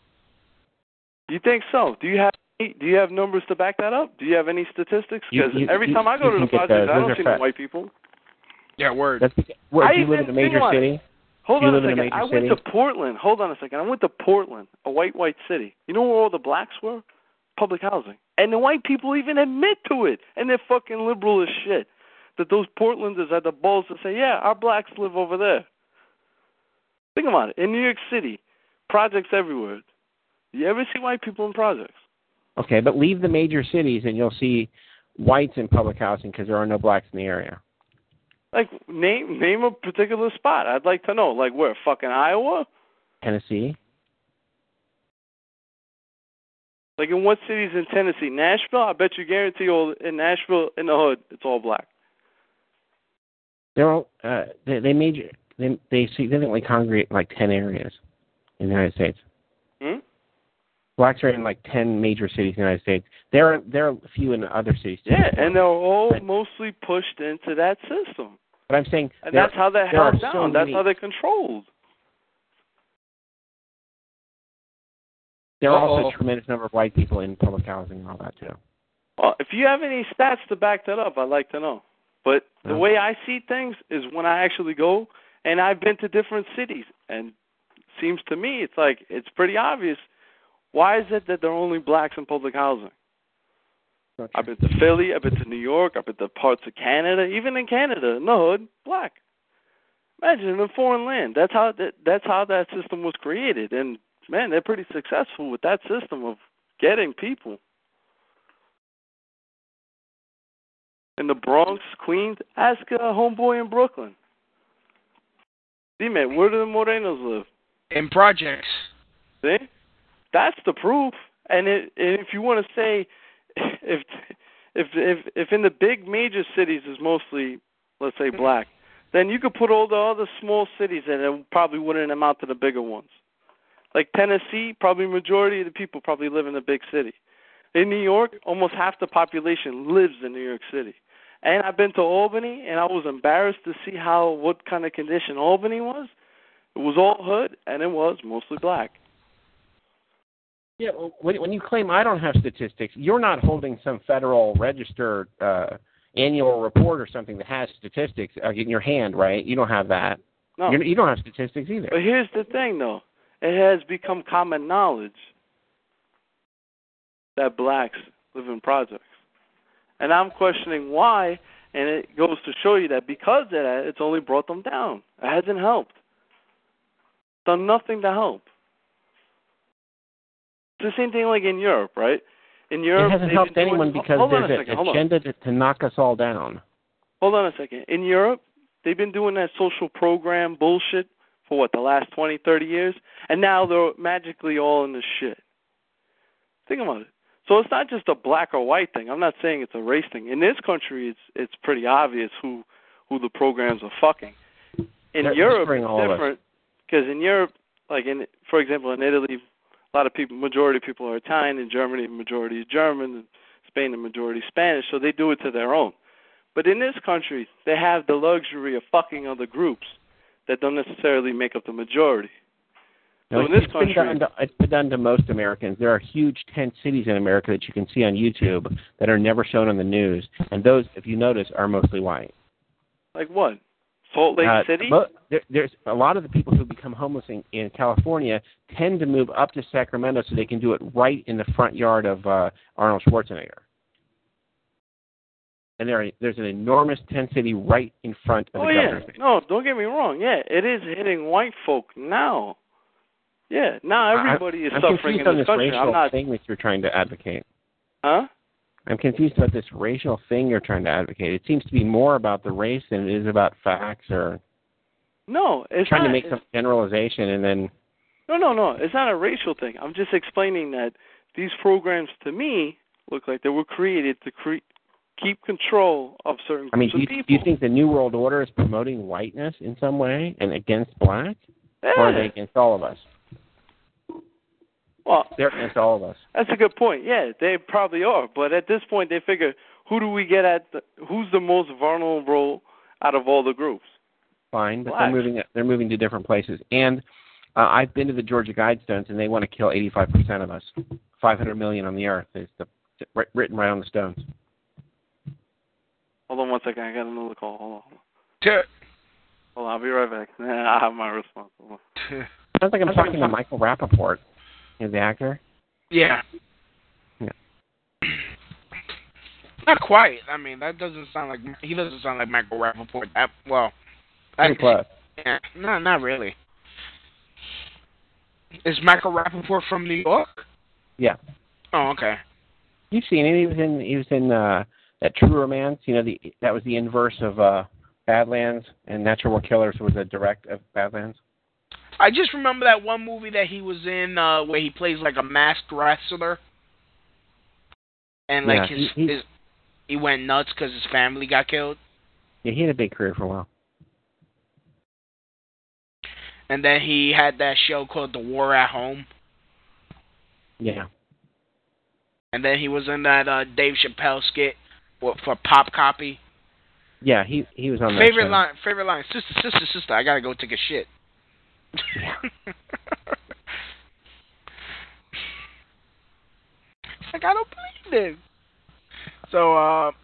You think so? Do you have numbers to back that up? Do you have any statistics? Because every time I go to the projects, I don't see no white people. Yeah, word. Do you live in a major city? Hold on a second. I went to Portland. Hold on a second. I went to Portland, a white city. You know where all the blacks were? Public housing. And the white people even admit to it. And they're fucking liberal as shit. That those Portlanders had the balls to say, yeah, our blacks live over there. Think about it. In New York City, projects everywhere. You ever see white people in projects? Okay, but leave the major cities and you'll see whites in public housing because there are no blacks in the area. Like, name a particular spot. I'd like to know. Like where? Fucking Iowa? Tennessee. Like in what cities in Tennessee? Nashville? I bet you guarantee in Nashville, in the hood, it's all black. They're all, they significantly congregate in like 10 areas in the United States. Blacks are in like 10 major cities in the United States. There are a few in other cities too. Yeah, and they're all mostly pushed into that system. But I'm saying, and that's how they're held down. That's how they're controlled. There are also a tremendous number of white people in public housing and all that too. Well, if you have any stats to back that up, I'd like to know. But the way I see things is when I actually go, and I've been to different cities, and it seems to me it's pretty obvious. Why is it that there are only blacks in public housing? I've been to Philly, I've been to New York, I've been to parts of Canada, even in Canada, in the hood, black. Imagine in a foreign land. That's how that system was created, and man, they're pretty successful with that system of getting people. In the Bronx, Queens, ask a homeboy in Brooklyn. D-Man, where do the Morenos live? In projects. See? That's the proof. And if you want to say, if in the big major cities is mostly, let's say, black, then you could put all the other small cities and it probably wouldn't amount to the bigger ones. Like Tennessee, probably majority of the people probably live in a big city. In New York, almost half the population lives in New York City. And I've been to Albany, and I was embarrassed to see what kind of condition Albany was. It was all hood, and it was mostly black. Yeah, well, when you claim I don't have statistics, you're not holding some Federal Register annual report or something that has statistics in your hand, right? You don't have that. No. You don't have statistics either. But here's the thing, though. It has become common knowledge that blacks live in projects. And I'm questioning why, and it goes to show you that because of that, it's only brought them down. It hasn't helped. It's done nothing to help. It's the same thing like in Europe, right? In Europe, it hasn't helped anyone because there's an agenda to knock us all down. Hold on a second. In Europe, they've been doing that social program bullshit for, the last 20, 30 years? And now they're magically all in the shit. Think about it. So it's not just a black or white thing. I'm not saying it's a race thing. In this country, it's pretty obvious who the programs are fucking. In Europe, it's different. Because in Europe, for example, in Italy, a lot of people, majority of people are Italian. In Germany, the majority is German. In Spain, the majority is Spanish. So they do it to their own. But in this country, they have the luxury of fucking other groups that don't necessarily make up the majority. So in this country, it's been done to most Americans. There are huge tent cities in America that you can see on YouTube that are never shown on the news. And those, if you notice, are mostly white. Like what? Salt Lake City? There's a lot of the people who become homeless in California tend to move up to Sacramento so they can do it right in the front yard of Arnold Schwarzenegger. And there's an enormous tent city right in front of the governor's city. No, don't get me wrong. Yeah, it is hitting white folk now. Yeah, now everybody is suffering in this country. I'm not thing that you're trying to advocate. Huh? I'm confused about this racial thing you're trying to advocate. It seems to be more about the race than it is about facts or. No, it's trying not, to make some generalization and then. No. It's not a racial thing. I'm just explaining that these programs, to me, look like they were created to keep control of certain groups of people. Do you think the New World Order is promoting whiteness in some way and against black? Yeah. Or are they against all of us? Well, they're against all of us. That's a good point. Yeah, they probably are. But at this point, they figure, who do we get who's the most vulnerable out of all the groups? Fine, but they're moving to different places. And I've been to the Georgia Guidestones, and they want to kill 85% of us. 500 million on the earth is written right on the stones. Hold on one second. I got another call. Hold on. Sure. Hold on. I'll be right back. I have my response. Sounds like I'm talking to Michael Rappaport. The actor? Yeah. Not quite. I mean, that doesn't sound like... He doesn't sound like Michael Rappaport. Pretty close. Yeah, no, not really. Is Michael Rappaport from New York? Yeah. Oh, okay. You've seen him. He was in that True Romance. That was the inverse of Badlands, and Natural Born Killers was a direct of Badlands. I just remember that one movie that he was in where he plays like a masked wrestler. And like he went nuts because his family got killed. Yeah, he had a big career for a while. And then he had that show called The War at Home. Yeah. And then he was in that Dave Chappelle skit for Pop Copy. Yeah, he was on that show. Favorite line, sister, I gotta go take a shit. Yeah. Like, I don't believe this. So,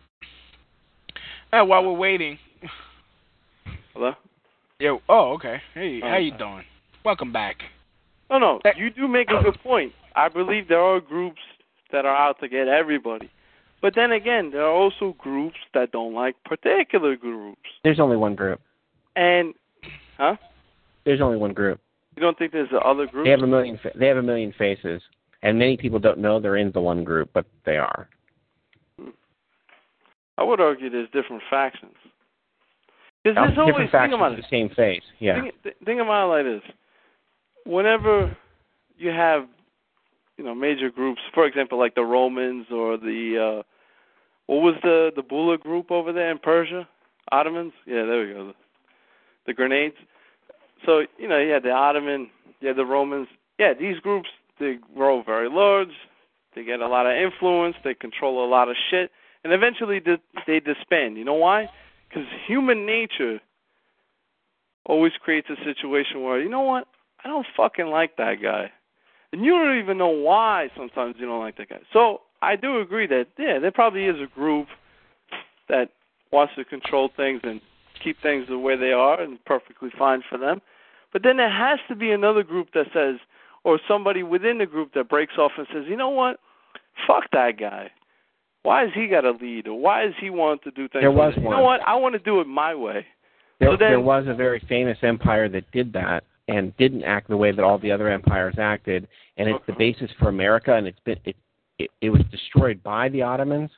while we're waiting. Hello? Yo, oh, okay. Hey, how you doing? Welcome back. No, you do make a good point. I believe there are groups that are out to get everybody. But then again, there are also groups that don't like particular groups. There's only one group. And, There's only one group. You don't think there's other groups? They have a million faces, and many people don't know they're in the one group, but they are. I would argue there's different factions. Because there's always, different factions of the same phase. Yeah. Think about it like this. Whenever you have, major groups, for example, like the Romans or the, what was the Bula group over there in Persia? Ottomans? Yeah, there we go. The grenades. So, you had the Ottoman, you had the Romans. Yeah, these groups, they grow very large. They get a lot of influence. They control a lot of shit. And eventually they disband. You know why? Because human nature always creates a situation where, you know what? I don't fucking like that guy. And you don't even know why sometimes you don't like that guy. So I do agree that, yeah, there probably is a group that wants to control things and keep things the way they are and perfectly fine for them. But then there has to be another group that says, or somebody within the group that breaks off and says, you know what? Fuck that guy. Why has he got to lead? Or why does he want to do things? There was one. You know what? I want to do it my way. There was a very famous empire that did that and didn't act the way that all the other empires acted, and it's the basis for America, and it was destroyed by the Ottomans.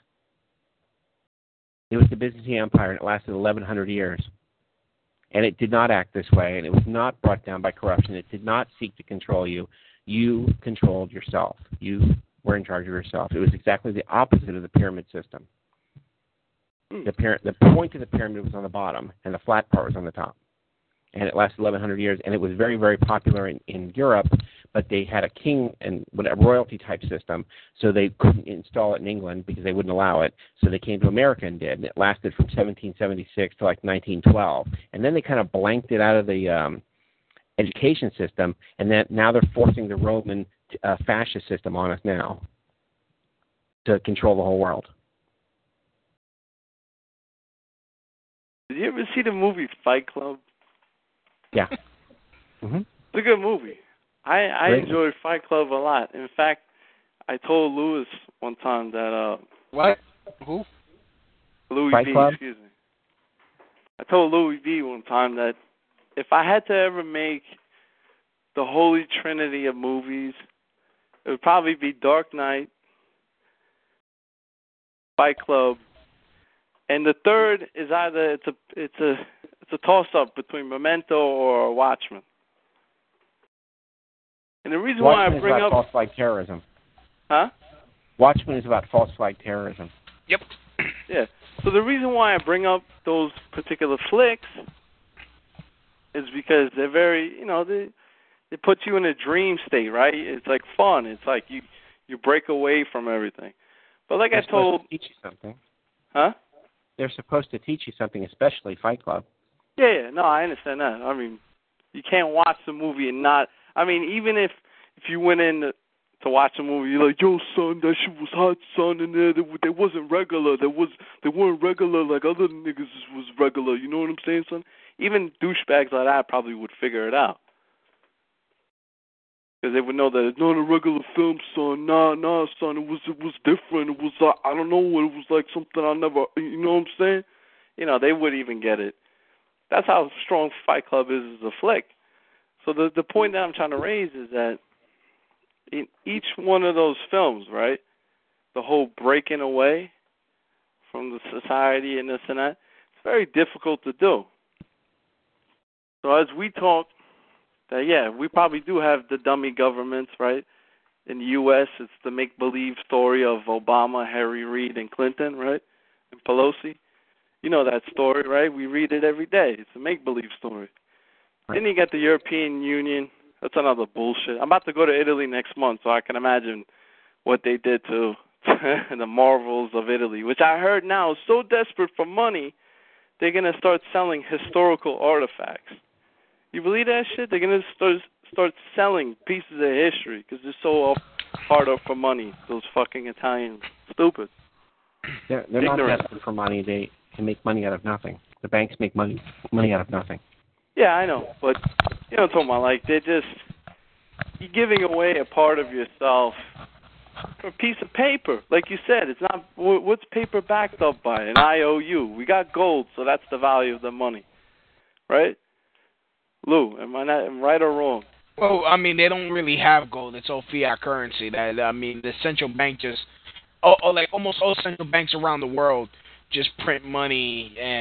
It was the Byzantine Empire, and it lasted 1,100 years. And it did not act this way, and it was not brought down by corruption. It did not seek to control you. You controlled yourself. You were in charge of yourself. It was exactly the opposite of the pyramid system. The point of the pyramid was on the bottom, and the flat part was on the top. And it lasted 1,100 years, and it was very, very popular in Europe, but they had a king and a royalty-type system, so they couldn't install it in England because they wouldn't allow it. So they came to America and did, and it lasted from 1776 to like 1912. And then they kind of blanked it out of the education system, and then now they're forcing the Roman fascist system on us now to control the whole world. Did you ever see the movie Fight Club? Yeah. Mm-hmm. It's a good movie. I enjoyed Fight Club a lot. In fact, I told Louis one time that... What? Who? Louis Fight V, Club? excuse me. I told Louis V one time that if I had to ever make the holy trinity of movies, it would probably be Dark Knight, Fight Club, and the third is either it's a toss-up between Memento or Watchmen. And the reason why I bring up... Watchmen is about false flag terrorism. Huh? Watchmen is about false flag terrorism. Yep. Yeah. So the reason why I bring up those particular flicks is because they're very, they put you in a dream state, right? It's like fun. It's like you break away from everything. But like They're I told... supposed to teach you something. Huh? They're supposed to teach you something, especially Fight Club. Yeah, no, I understand that. I mean, you can't watch the movie and not... I mean, even if you went in to watch a movie, you're like, yo, son, that shit was hot, son, and they wasn't regular. They weren't regular like other niggas was regular. You know what I'm saying, son? Even douchebags like that probably would figure it out. Because they would know that it's not a regular film, son. Nah, son, it was different. It was, I don't know, it was like something I never, you know what I'm saying? They would even get it. That's how strong Fight Club is as a flick. So the point that I'm trying to raise is that in each one of those films, right, the whole breaking away from the society and this and that, it's very difficult to do. So as we talk, that, yeah, we probably do have the dummy governments, right? In the U.S., it's the make-believe story of Obama, Harry Reid, and Clinton, right? And Pelosi. You know that story, right? We read it every day. It's a make-believe story. Right. Then you got the European Union. That's another bullshit. I'm about to go to Italy next month, so I can imagine what they did to the marvels of Italy, which I heard now is so desperate for money, they're going to start selling historical artifacts. You believe that shit? They're going to start selling pieces of history because they're so hard up for money, those fucking Italians. Stupid. They're not desperate for money. They can make money out of nothing. The banks make money out of nothing. Yeah, I know, but you know what I'm talking about? Like, you're giving away a part of yourself for a piece of paper. Like you said, it's not, what's paper backed up by? An IOU. We got gold, so that's the value of the money. Right? Lou, am I right or wrong? Well, I mean, they don't really have gold. It's all fiat currency. The central bank like almost all central banks around the world just print money and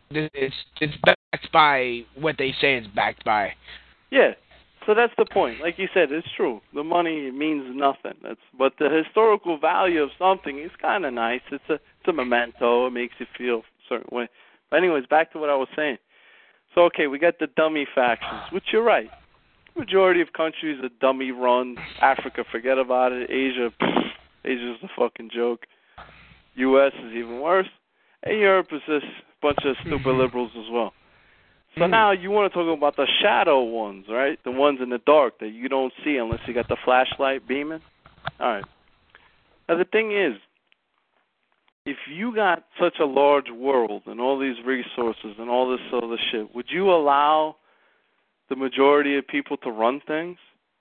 it's backed by what they say it's backed by. Yeah. So that's the point. Like you said, it's true. The money means nothing. But the historical value of something is kind of nice. It's a memento. It makes you feel a certain way. But anyways, back to what I was saying. So, okay, we got the dummy factions, which you're right. Majority of countries are dummy run. Africa, forget about it. Asia, Asia's a fucking joke. U.S. is even worse. And Europe is just a bunch of stupid liberals as well. So now you want to talk about the shadow ones, right? The ones in the dark that you don't see unless you got the flashlight beaming. All right. Now the thing is, if you got such a large world and all these resources and all this other shit, would you allow the majority of people to run things?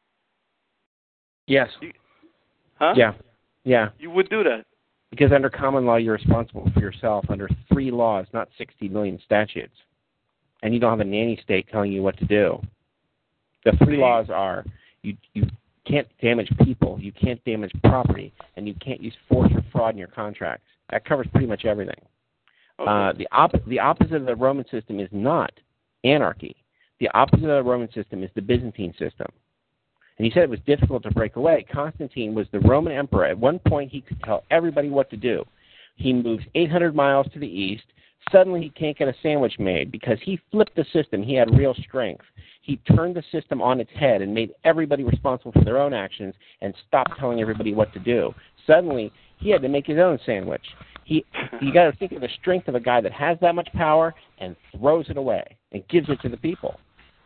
Yes. Huh? Yeah. You would do that. Because under common law, you're responsible for yourself under 3 laws, not 60 million statutes. And you don't have a nanny state telling you what to do. The 3 laws are you can't damage people, you can't damage property, and you can't use force or fraud in your contracts. That covers pretty much everything. Okay. The opposite of the Roman system is not anarchy. The opposite of the Roman system is the Byzantine system. And he said it was difficult to break away. Constantine was the Roman emperor. At one point, he could tell everybody what to do. He moves 800 miles to the east. Suddenly, he can't get a sandwich made because he flipped the system. He had real strength. He turned the system on its head and made everybody responsible for their own actions and stopped telling everybody what to do. Suddenly, he had to make his own sandwich. You got to think of the strength of a guy that has that much power and throws it away and gives it to the people.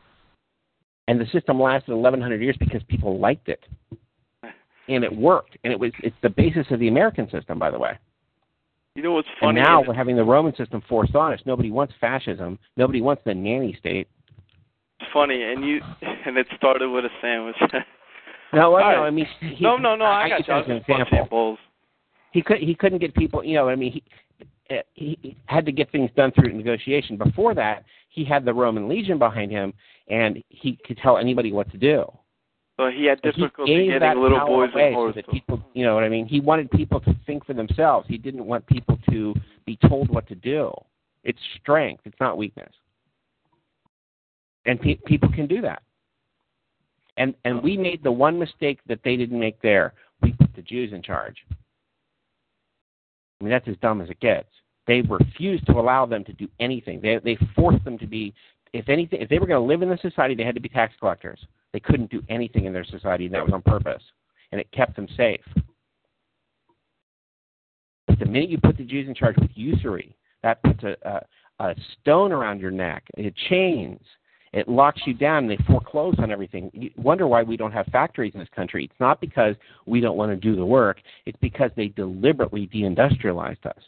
And the system lasted 1,100 years because people liked it. And it worked. And it's the basis of the American system, by the way. You know what's funny? And now we're having the Roman system forced on us. Nobody wants fascism. Nobody wants the nanny state. It's funny, and it started with a sandwich. No, right. I mean... No, I got you. As an example. He couldn't get people, he had to get things done through negotiation. Before that, he had the Roman legion behind him, and he could tell anybody what to do. So he had difficulty getting little boys and horses. So that people, you know what I mean? He wanted people to think for themselves. He didn't want people to be told what to do. It's strength. It's not weakness. And people can do that. And we made the one mistake that they didn't make there. We put the Jews in charge. I mean, that's as dumb as it gets. They refused to allow them to do anything. They forced them to be, if they were going to live in the society, they had to be tax collectors. They couldn't do anything in their society, and that was on purpose. And it kept them safe. But the minute you put the Jews in charge with usury, that puts a stone around your neck. It chains. It locks you down, and they foreclose on everything. You wonder why we don't have factories in this country. It's not because we don't want to do the work. It's because they deliberately deindustrialized us.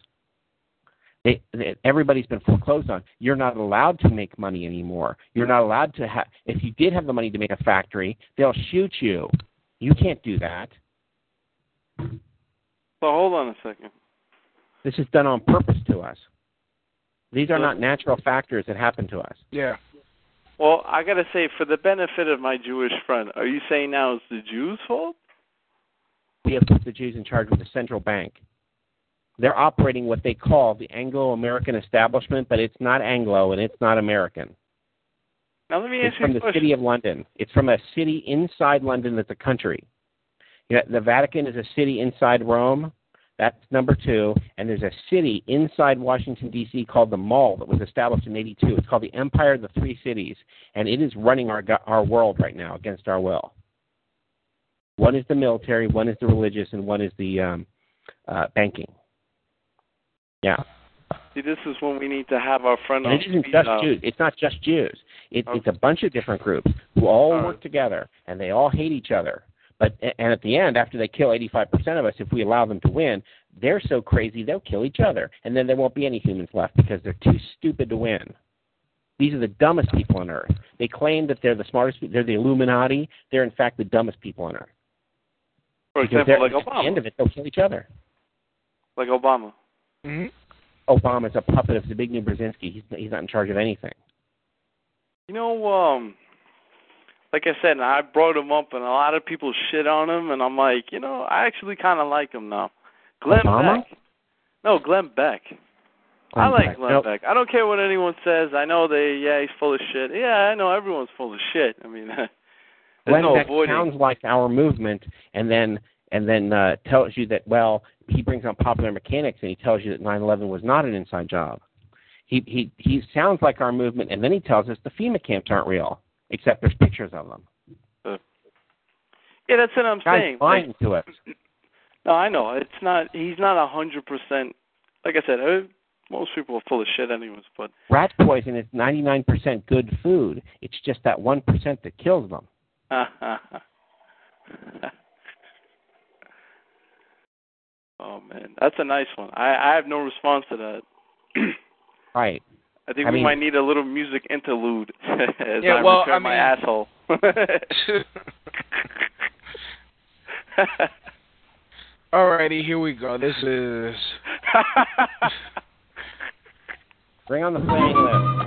Everybody's been foreclosed on. You're not allowed to make money anymore. You're not allowed to have. If you did have the money to make a factory, they'll shoot you. You can't do that. So hold on a second. This is done on purpose to us. These are not natural factors that happen to us. Yeah. Well, I got to say, for the benefit of my Jewish friend, are you saying now it's the Jews' fault? We have put the Jews in charge with the central bank. They're operating what they call the Anglo-American establishment, but it's not Anglo and it's not American. Now let me ask you a question. It's from the city of London. It's from a city inside London that's a country. The Vatican is a city inside Rome. That's number 2. And there's a city inside Washington, D.C. called the Mall that was established in 1982. It's called the Empire of the Three Cities, and it is running our world right now against our will. One is the military, one is the religious, and one is the banking. Yeah. See, this is when we need to have our friend on. It isn't just Jews. It's not just Jews. It's a bunch of different groups who all work together, and they all hate each other. And at the end, after they kill 85% of us, if we allow them to win, they're so crazy they'll kill each other. And then there won't be any humans left because they're too stupid to win. These are the dumbest people on Earth. They claim that they're the smartest. They're the Illuminati. They're, in fact, the dumbest people on Earth. For example, like Obama. At the end of it, they'll kill each other. Like Obama. Mm-hmm. Obama's a puppet of Zbigniew Brzezinski. He's not in charge of anything. You know, like I said, I brought him up, and a lot of people shit on him, and I'm like, I actually kind of like him now. Glenn Obama? Beck. No, Glenn Beck. I like Glenn Beck. I don't care what anyone says. I know he's full of shit. Yeah, I know everyone's full of shit. I mean, Glenn Beck sounds like our movement, and then tells you that, well, he brings up Popular Mechanics, and he tells you that 9/11 was not an inside job. He sounds like our movement, and then he tells us the FEMA camps aren't real, except there's pictures of them. Yeah, that's what I'm saying. Lying to us. No, I know. It's not. He's not 100%. Like I said, most people are full of shit anyways. But rat poison is 99% good food. It's just that 1% that kills them. Oh man, that's a nice one. I have no response to that. Right. I think we might need a little music interlude as return my asshole. Alrighty, here we go. This is... Bring on the playing list.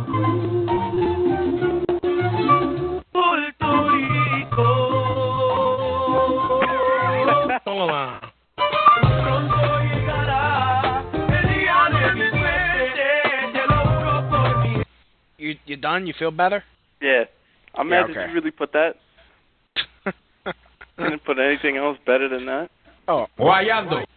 You done? You feel better? Yeah. I'm mad that you really put that. You didn't put anything else better than that? Oh. Guayando.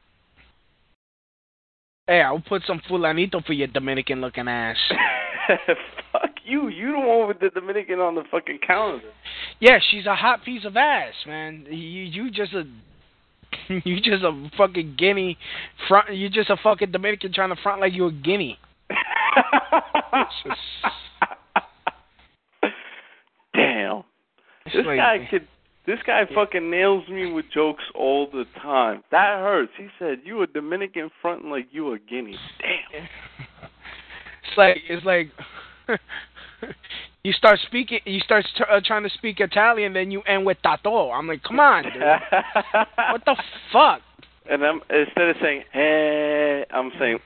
Hey, I'll put some fulanito for your Dominican-looking ass. Fuck you. You the one with the Dominican on the fucking calendar. Yeah, she's a hot piece of ass, man. You just a fucking guinea. You just a fucking Dominican trying to front like you a guinea. Damn. This guy fucking nails me with jokes all the time. That hurts. He said, you a Dominican fronting like you a guinea. Damn. It's like you start trying to speak Italian, then you end with tato. I'm like, come on, dude. What the fuck? And instead of saying hey, I'm saying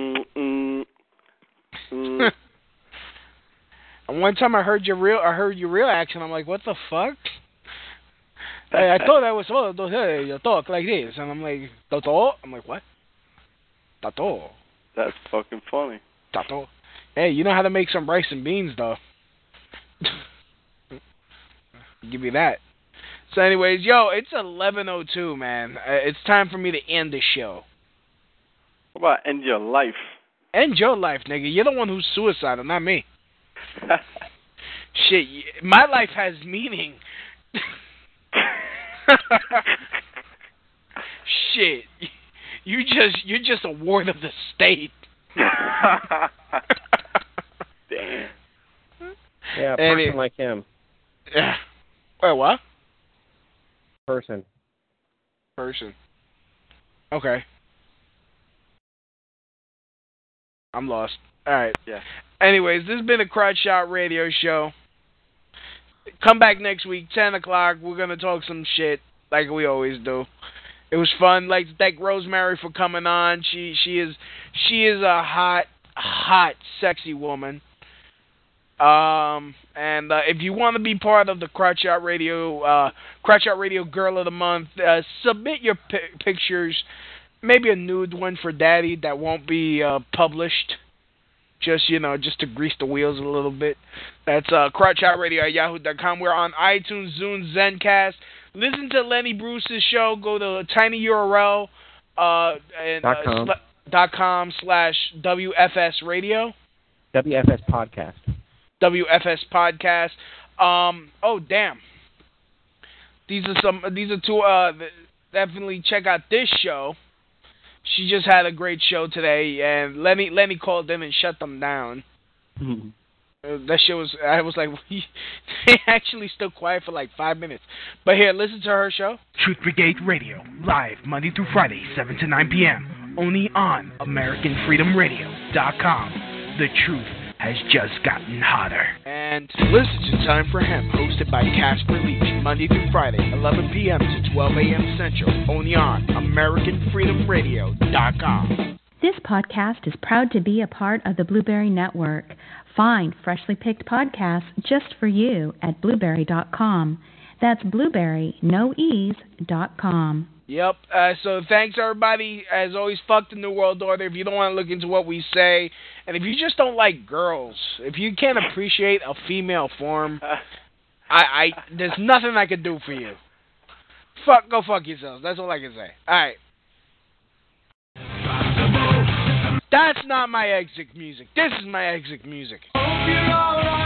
And one time I heard your real accent. I'm like, what the fuck? Hey, I thought that was you talk like this, and I'm like, tato. I'm like, what? Tato. That's fucking funny. Tato. Hey, you know how to make some rice and beans, though. Give me that. So, anyways, yo, it's 11:02, man. It's time for me to end the show. What about end your life? End your life, nigga. You're the one who's suicidal, not me. Shit, my life has meaning. Shit, you're just a ward of the state. Damn. Yeah, a person like him. Yeah. Wait, what? Person. Okay. I'm lost. All right. Yeah. Anyways, this has been a Crotch Shot Radio Show. Come back next week, 10 o'clock. We're going to talk some shit like we always do. It was fun. Like to thank Rosemary for coming on. She is a hot, sexy woman. And if you want to be part of the Crotch Shot Radio Girl of the Month, submit your pictures. Maybe a nude one for Daddy that won't be published. Just to grease the wheels a little bit. That's crotchoutradio@yahoo.com. We're on iTunes, Zune, Zencast. Listen to Lenny Bruce's show. Go to tinyurl .com/WFS Radio. WFS Podcast. WFS Podcast. Oh damn. These are two. Definitely check out this show. She just had a great show today, and Lenny called in and shut them down. Mm-hmm. That shit was, I was like, they actually still quiet for like 5 minutes. But here, listen to her show. Truth Brigade Radio, live Monday through Friday, 7 to 9 p.m. Only on AmericanFreedomRadio.com. The truth has just gotten hotter. And Listen Time for Him, hosted by Casper Leach, Monday through Friday, 11 p.m. to 12 a.m. Central, only on AmericanFreedomRadio.com. This podcast is proud to be a part of the Blueberry Network. Find freshly picked podcasts just for you at Blueberry.com. That's Blueberry, no ease.com. Yep. So thanks, everybody. As always, fuck the New World Order. If you don't want to look into what we say, and if you just don't like girls, if you can't appreciate a female form, there's nothing I can do for you. Go fuck yourselves. That's all I can say. All right. That's not my exit music. This is my exit music. Hope you're all right.